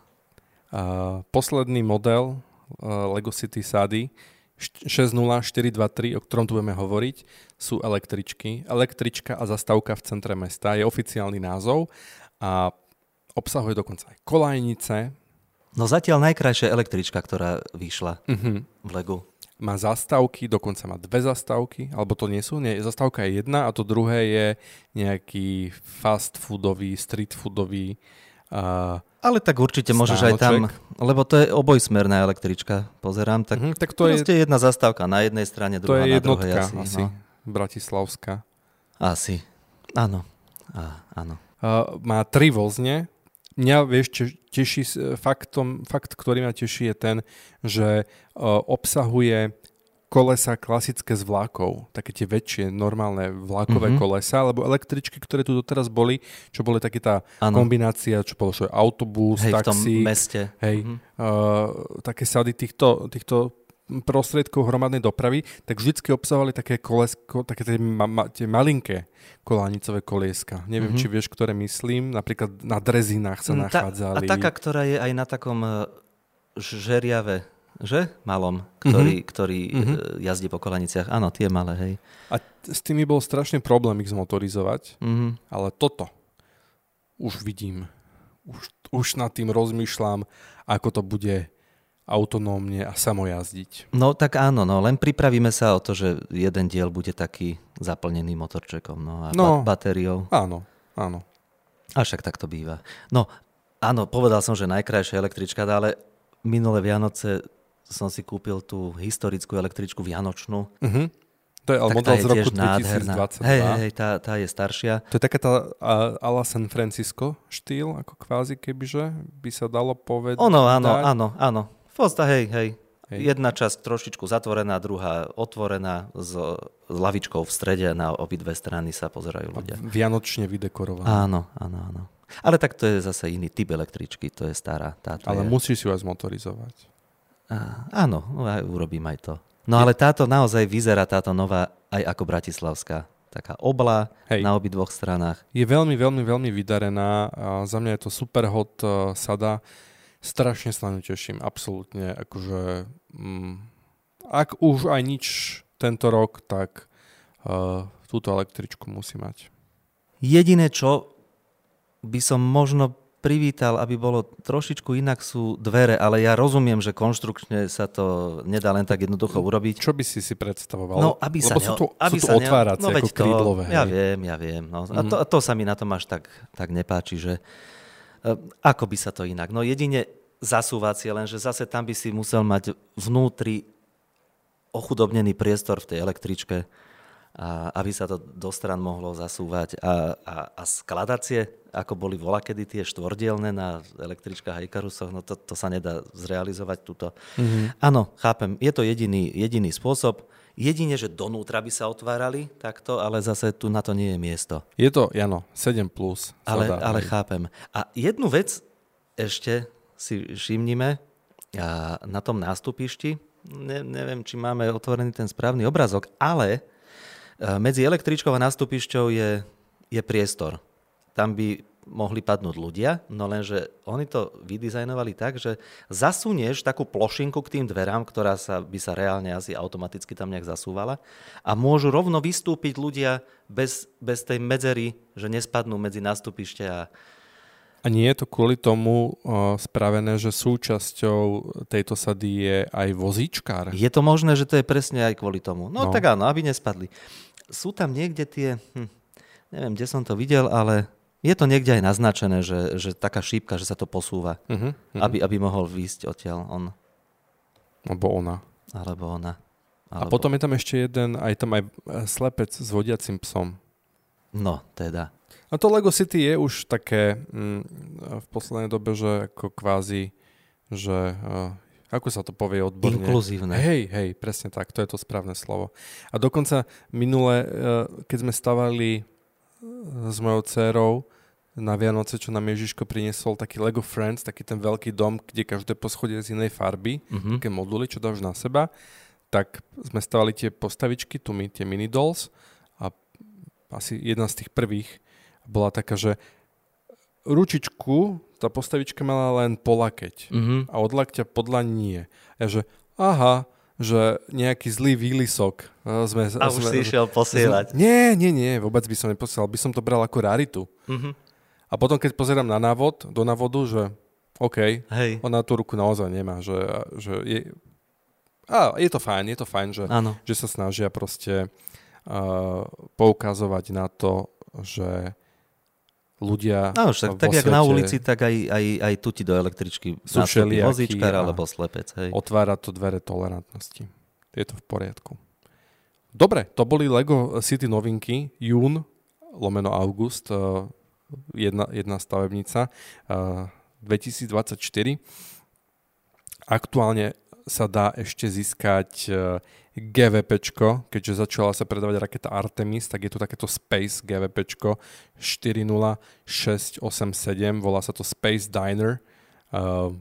Uh, posledný model uh, Lego City Sady šesť nula štyri dva tri, o ktorom tu budeme hovoriť, sú električky. Električka a zastávka v centre mesta je oficiálny názov a obsahuje dokonca aj kolajnice. No zatiaľ najkrajšia električka, ktorá vyšla uh-huh. v Legu. Má zastávky, dokonca má dve zastávky, alebo to nie sú, nie, zastávka je jedna a to druhé je nejaký fast foodový, street foodový uh, ale tak určite stánoček. Môžeš aj tam, lebo to je obojsmerná električka, pozerám, tak, uh-huh, tak to je jedna zastávka na jednej strane, druhá na druhej. To je jednotka asi, no. bratislavská. Asi, áno, Á, áno. Uh, má tri vozne. Mňa, vieš, teší, faktom, fakt, ktorý ma teší, je ten, že uh, obsahuje kolesa klasické z vlákov, také tie väčšie, normálne vlákové mm-hmm. kolesa, alebo električky, ktoré tu doteraz boli, čo boli taký tá ano. kombinácia, čo bolo čo autobus, hej, taxi. V tom meste. Hej, mm-hmm. uh, také sady týchto, týchto prostriedkov hromadnej dopravy, tak vždycky obsahovali také kolesko, také tie, ma, ma, tie malinké kolánicové kolieska. Neviem, mm-hmm. či vieš, ktoré myslím. Napríklad na drezinách sa nachádzali. Ta, a taká, ktorá je aj na takom uh, žeriave, že? Malom, ktorý, mm-hmm. ktorý mm-hmm. jazdí po kolaniciach. Áno, tie malé, hej. A s tými bol strašný problém ich zmotorizovať, mm-hmm. ale toto už vidím. Už, už nad tým rozmýšľam, ako to bude autonómne a samojazdiť. No tak áno, no len pripravíme sa o to, že jeden diel bude taký zaplnený motorčekom no, a no, ba- batériou. Áno, áno. A však tak to býva. No, áno, povedal som, že najkrajšia električka, ale minulé Vianoce som si kúpil tú historickú električku vianočnú. Uh-huh. To je ale model z roku dvetisícdvadsaťdva. Hej, hej, tá, tá je staršia. To je taká tá a la San Francisco štýl, ako kvázi kebyže by sa dalo povedať. Ono, áno, áno, áno. Fosta, hej, hej. Hej. Jedna časť trošičku zatvorená, druhá otvorená s, s lavičkou v strede. Na obidve strany sa pozerajú ľudia. Vianočne vydekorované. Áno, áno, áno. Ale tak to je zase iný typ električky, to je stará. Táto ale je... musíš ju aj zmotorizovať. Á, áno, urobím aj to. No ale táto naozaj vyzerá, táto nová, aj ako bratislavská. Taká obla hej. Na obidvoch stranách. Je veľmi, veľmi, veľmi vydarená. A za mňa je to super hot uh, sada. Strašne sa na ňu teším, absolútne. Akože, mm, ak už aj nič tento rok, tak uh, túto električku musí mať. Jediné, čo by som možno privítal, aby bolo trošičku inak sú dvere, ale ja rozumiem, že konštrukčne sa to nedá len tak jednoducho urobiť. Čo by si si predstavoval? No, aby sa Lebo sú tu, aby sú tu sa otváracie no, ako krídlové. To, ja viem, ja viem. No. Mm-hmm. A, to, a to sa mi na tom až tak, tak nepáči, že uh, ako by sa to inak. No jedine zasúvacie, lenže zase tam by si musel mať vnútri ochudobnený priestor v tej električke, a aby sa to do stran mohlo zasúvať. A, a, a skladacie, ako boli volakedy tie štvordielne na električkách a Ikarusoch, no to, to sa nedá zrealizovať tuto. Mm-hmm. Áno, chápem, je to jediný, jediný spôsob. Jedine, že donútra by sa otvárali takto, ale zase tu na to nie je miesto. Je to, Jano, sedem plus. Ale, ale chápem. A jednu vec ešte si všimnime a na tom nástupišti, ne, neviem, či máme otvorený ten správny obrazok, ale medzi električkou a nástupišťou je, je priestor. Tam by mohli padnúť ľudia, no lenže oni to vydizajnovali tak, že zasunieš takú plošinku k tým dverám, ktorá sa, by sa reálne asi automaticky tam nejak zasúvala a môžu rovno vystúpiť ľudia bez, bez tej medzery, že nespadnú medzi nástupište a A nie je to kvôli tomu uh, spravené, že súčasťou tejto sady je aj vozíčkár? Je to možné, že to je presne aj kvôli tomu. No, no. tak áno, aby nespadli. Sú tam niekde tie, hm, neviem, kde som to videl, ale je to niekde aj naznačené, že, že taká šípka, že sa to posúva, uh-huh, uh-huh. Aby, aby mohol výjsť odtiaľ on. Alebo ona. Alebo ona. Alebo... A potom je tam ešte jeden, aj tam aj slepec s vodiacim psom. No, teda. A to Lego City je už také mm, v poslednej dobe, že ako kvázi, že uh, ako sa to povie odborne? Inkluzívne. Hej, hej, presne tak, to je to správne slovo. A dokonca minule, uh, keď sme stavali uh, s mojou dcérou na Vianoce, čo nám Ježiško priniesol taký Lego Friends, taký ten veľký dom, kde každé poschodie z inej farby, mm-hmm. také moduly, čo dáš na seba, tak sme stavali tie postavičky, tu my, tie mini dolls a asi jedna z tých prvých bola taká, že ručičku tá postavička mala len po lakeť mm-hmm. a od lakťa podľa nie. A že aha, že nejaký zlý výlisok. Sme, a už sme, si išiel posielať. Sme, nie, nie, nie, vôbec by som neposielal. By som to bral ako raritu. Mm-hmm. A potom, keď pozerám na návod, do návodu, že OK, hej. Ona tú ruku naozaj nemá. Že, že je, a je to fajn, je to fajn, že, že sa snažia proste uh, poukazovať na to, že ľudia no, však, tak jak na ulici, tak aj, aj, aj tu ti do električky nástupí vozíčkar alebo slepec. Hej. Otvára to dvere tolerantnosti. Je to v poriadku. Dobre, to boli Lego City novinky. Jún, lomeno august, jedna, jedna stavebnica, dvetisícdvadsaťštyri. Aktuálne sa dá ešte získať GVPčko, keďže začala sa predávať raketa Artemis, tak je tu takéto Space GVPčko štyri nula šesť osem sedem, volá sa to Space Diner. Uh,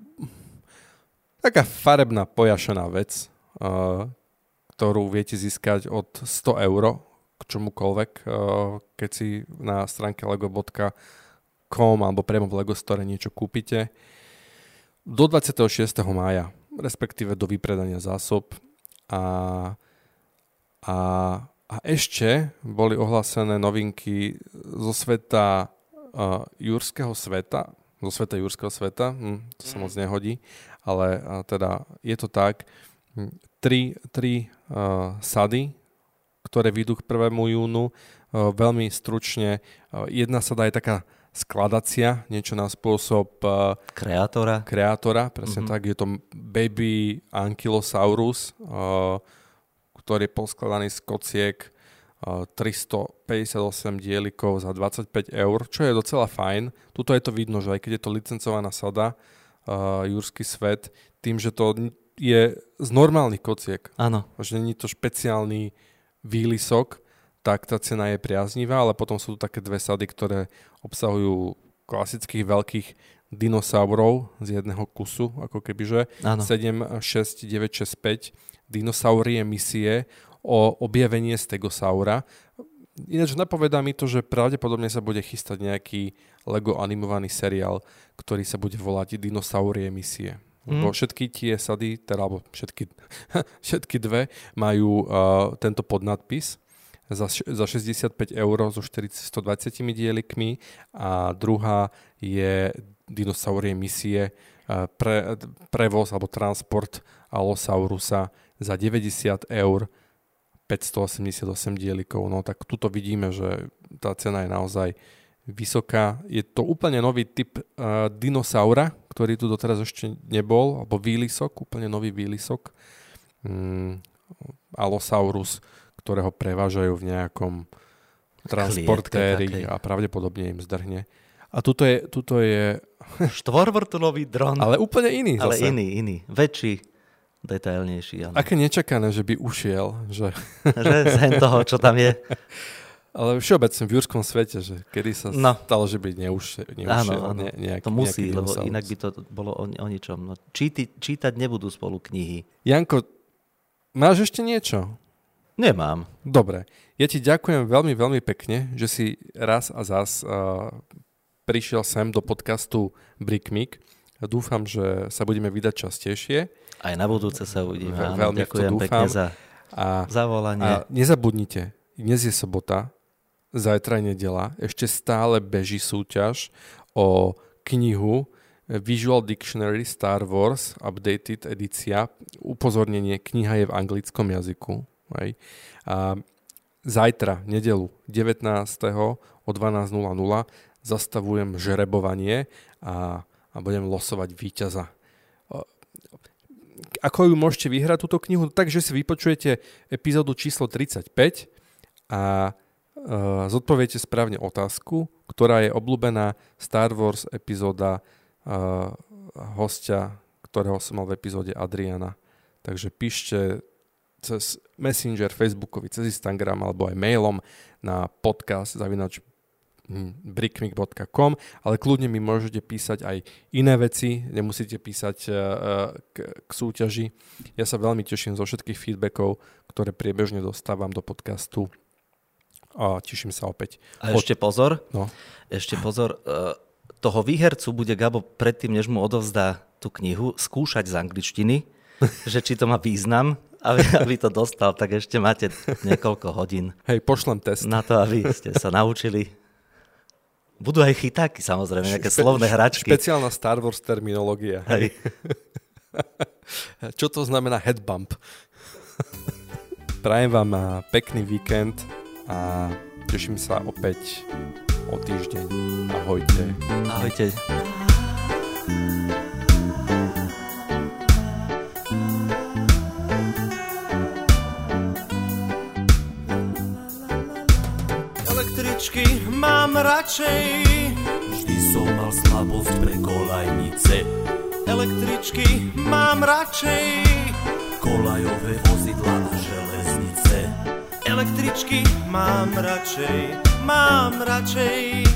taká farebná pojašená vec, uh, ktorú viete získať od sto eur k čomukoľvek, uh, keď si na stránke lego bodka com alebo priamo v Lego Store niečo kúpite. Do dvadsiateho šiesteho mája, respektíve do vypredania zásob. A, a, a ešte boli ohlásené novinky zo sveta uh, jurského sveta, zo sveta jurského sveta, hm, to sa moc nehodí, ale uh, teda je to tak, tri, tri uh, sady, ktoré vyjdú k prvému júnu, uh, veľmi stručne, uh, jedna sada je taká skladacia, niečo na spôsob uh, kreatora. Kreatora, presne mm-hmm. tak. Je to Baby Ankylosaurus, uh, ktorý je poskladaný z kociek uh, tristopäťdesiatosem dielikov za dvadsaťpäť eur, čo je docela fajn. Tuto je to vidno, že aj keď je to licencovaná sada, uh, Jurský svet, tým, že to je z normálnych kociek. Áno. Že nie je to špeciálny výlisok, tak tá cena je priaznivá, ale potom sú tu také dve sady, ktoré obsahujú klasických veľkých dinosaurov z jedného kusu, ako kebyže. Áno. sedem šesť deväť šesť päť dinosaurie misie o objavenie stegosaura. Ináč napovedá mi to, že pravdepodobne sa bude chystať nejaký Lego animovaný seriál, ktorý sa bude volať Dinosaurie misie. Mm. Lebo všetky tie sady, teda alebo všetky, všetky dve majú uh, tento podnadpis. za, za šesťdesiatpäť eur so štyristodvadsať dielikmi a druhá je Dinosaurie misie pre, prevoz alebo transport Allosaurusa za deväťdesiat eur päťstoosemdesiatosem dielikov. No tak tuto vidíme, že tá cena je naozaj vysoká. Je to úplne nový typ uh, dinosaura, ktorý tu doteraz ešte nebol, alebo výlisok, úplne nový výlisok. Mm, Allosaurus, ktorého prevážajú v nejakom transportéri a pravdepodobne im zdrhne. A tuto je... Tuto je štvorvrtulový dron. Ale úplne iný ale zase. Ale iný, iný. Väčší, detailnejší. Áno. Aké nečakané, že by ušiel. Že, že zhen toho, čo tam je. Ale všeobecne v jurskom svete, že kedy sa no. stalo, že by neušiel, neušiel áno, áno. Ne, nejak, to musí, nejaký lebo dinosaurus. Inak by to bolo o, o ničom. No, číti, čítať nebudú spolu knihy. Janko, máš ešte niečo? Nemám. Dobre. Ja ti ďakujem veľmi, veľmi pekne, že si raz a zas uh, prišiel sem do podcastu Brickmik. Dúfam, že sa budeme vydať častejšie. Aj na budúce sa uvidíme. Ve- Áno, veľmi ďakujem to dúfam. pekne za a, zavolanie. A nezabudnite, dnes je sobota, zajtra je nedeľa, ešte stále beží súťaž o knihu Visual Dictionary Star Wars Updated edícia. Upozornenie, kniha je v anglickom jazyku. Hej. A zajtra, nedelu, devätnásteho o dvanásť nula nula zastavujem žrebovanie a, a budem losovať víťaza. Ako ju môžete vyhrať túto knihu? Takže si vypočujete epizódu číslo tridsaťpäť a uh, zodpoviete správne otázku, ktorá je obľúbená Star Wars epizóda uh, hostia, ktorého som mal v epizóde Adriana. Takže píšte cez Messenger, Facebookovi, cez Instagram alebo aj mailom na podcast zavinač brickmik bodka com, ale kľudne mi môžete písať aj iné veci, nemusíte písať uh, k, k súťaži. Ja sa veľmi teším zo všetkých feedbackov, ktoré priebežne dostávam do podcastu a teším sa opäť. A ešte pozor, no. ešte pozor, uh, toho výhercu bude Gabo predtým, než mu odovzdá tú knihu, skúšať z angličtiny, že či to má význam, aby, aby to dostal, tak ešte máte niekoľko hodín. Hej, pošlem test. Na to, aby ste sa naučili. Budú aj chytáky, samozrejme, nejaké Špe- slovné hračky. Špeciálna Star Wars terminológia. Hej. Čo to znamená head bump? Prajem vám pekný víkend a teším sa opäť o týždeň. Ahojte. Ahojte. Električky mám radšej, vždy som mal slabosť pre kolajnice. Električky mám radšej, kolajové vozidlá a železnice. Električky mám radšej, mám radšej.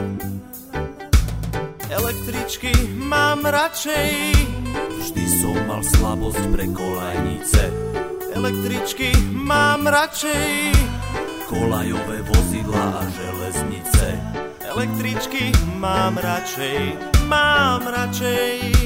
Električky mám radšej, vždy som mal slabosť pre kolajnice. Električky mám radšej, kolajové vozidlá a železnice. Električky mám radšej, mám radšej.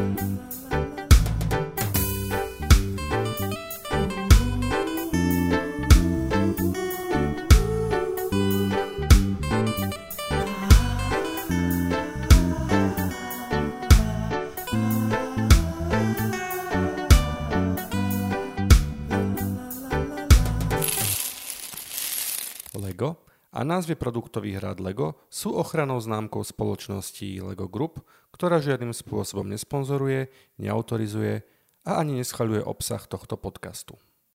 Lego a názvy produktových rád Lego sú ochrannou známkou spoločnosti Lego Group, ktorá žiadnym spôsobom nesponzoruje, neautorizuje a ani neschvaľuje obsah tohto podcastu.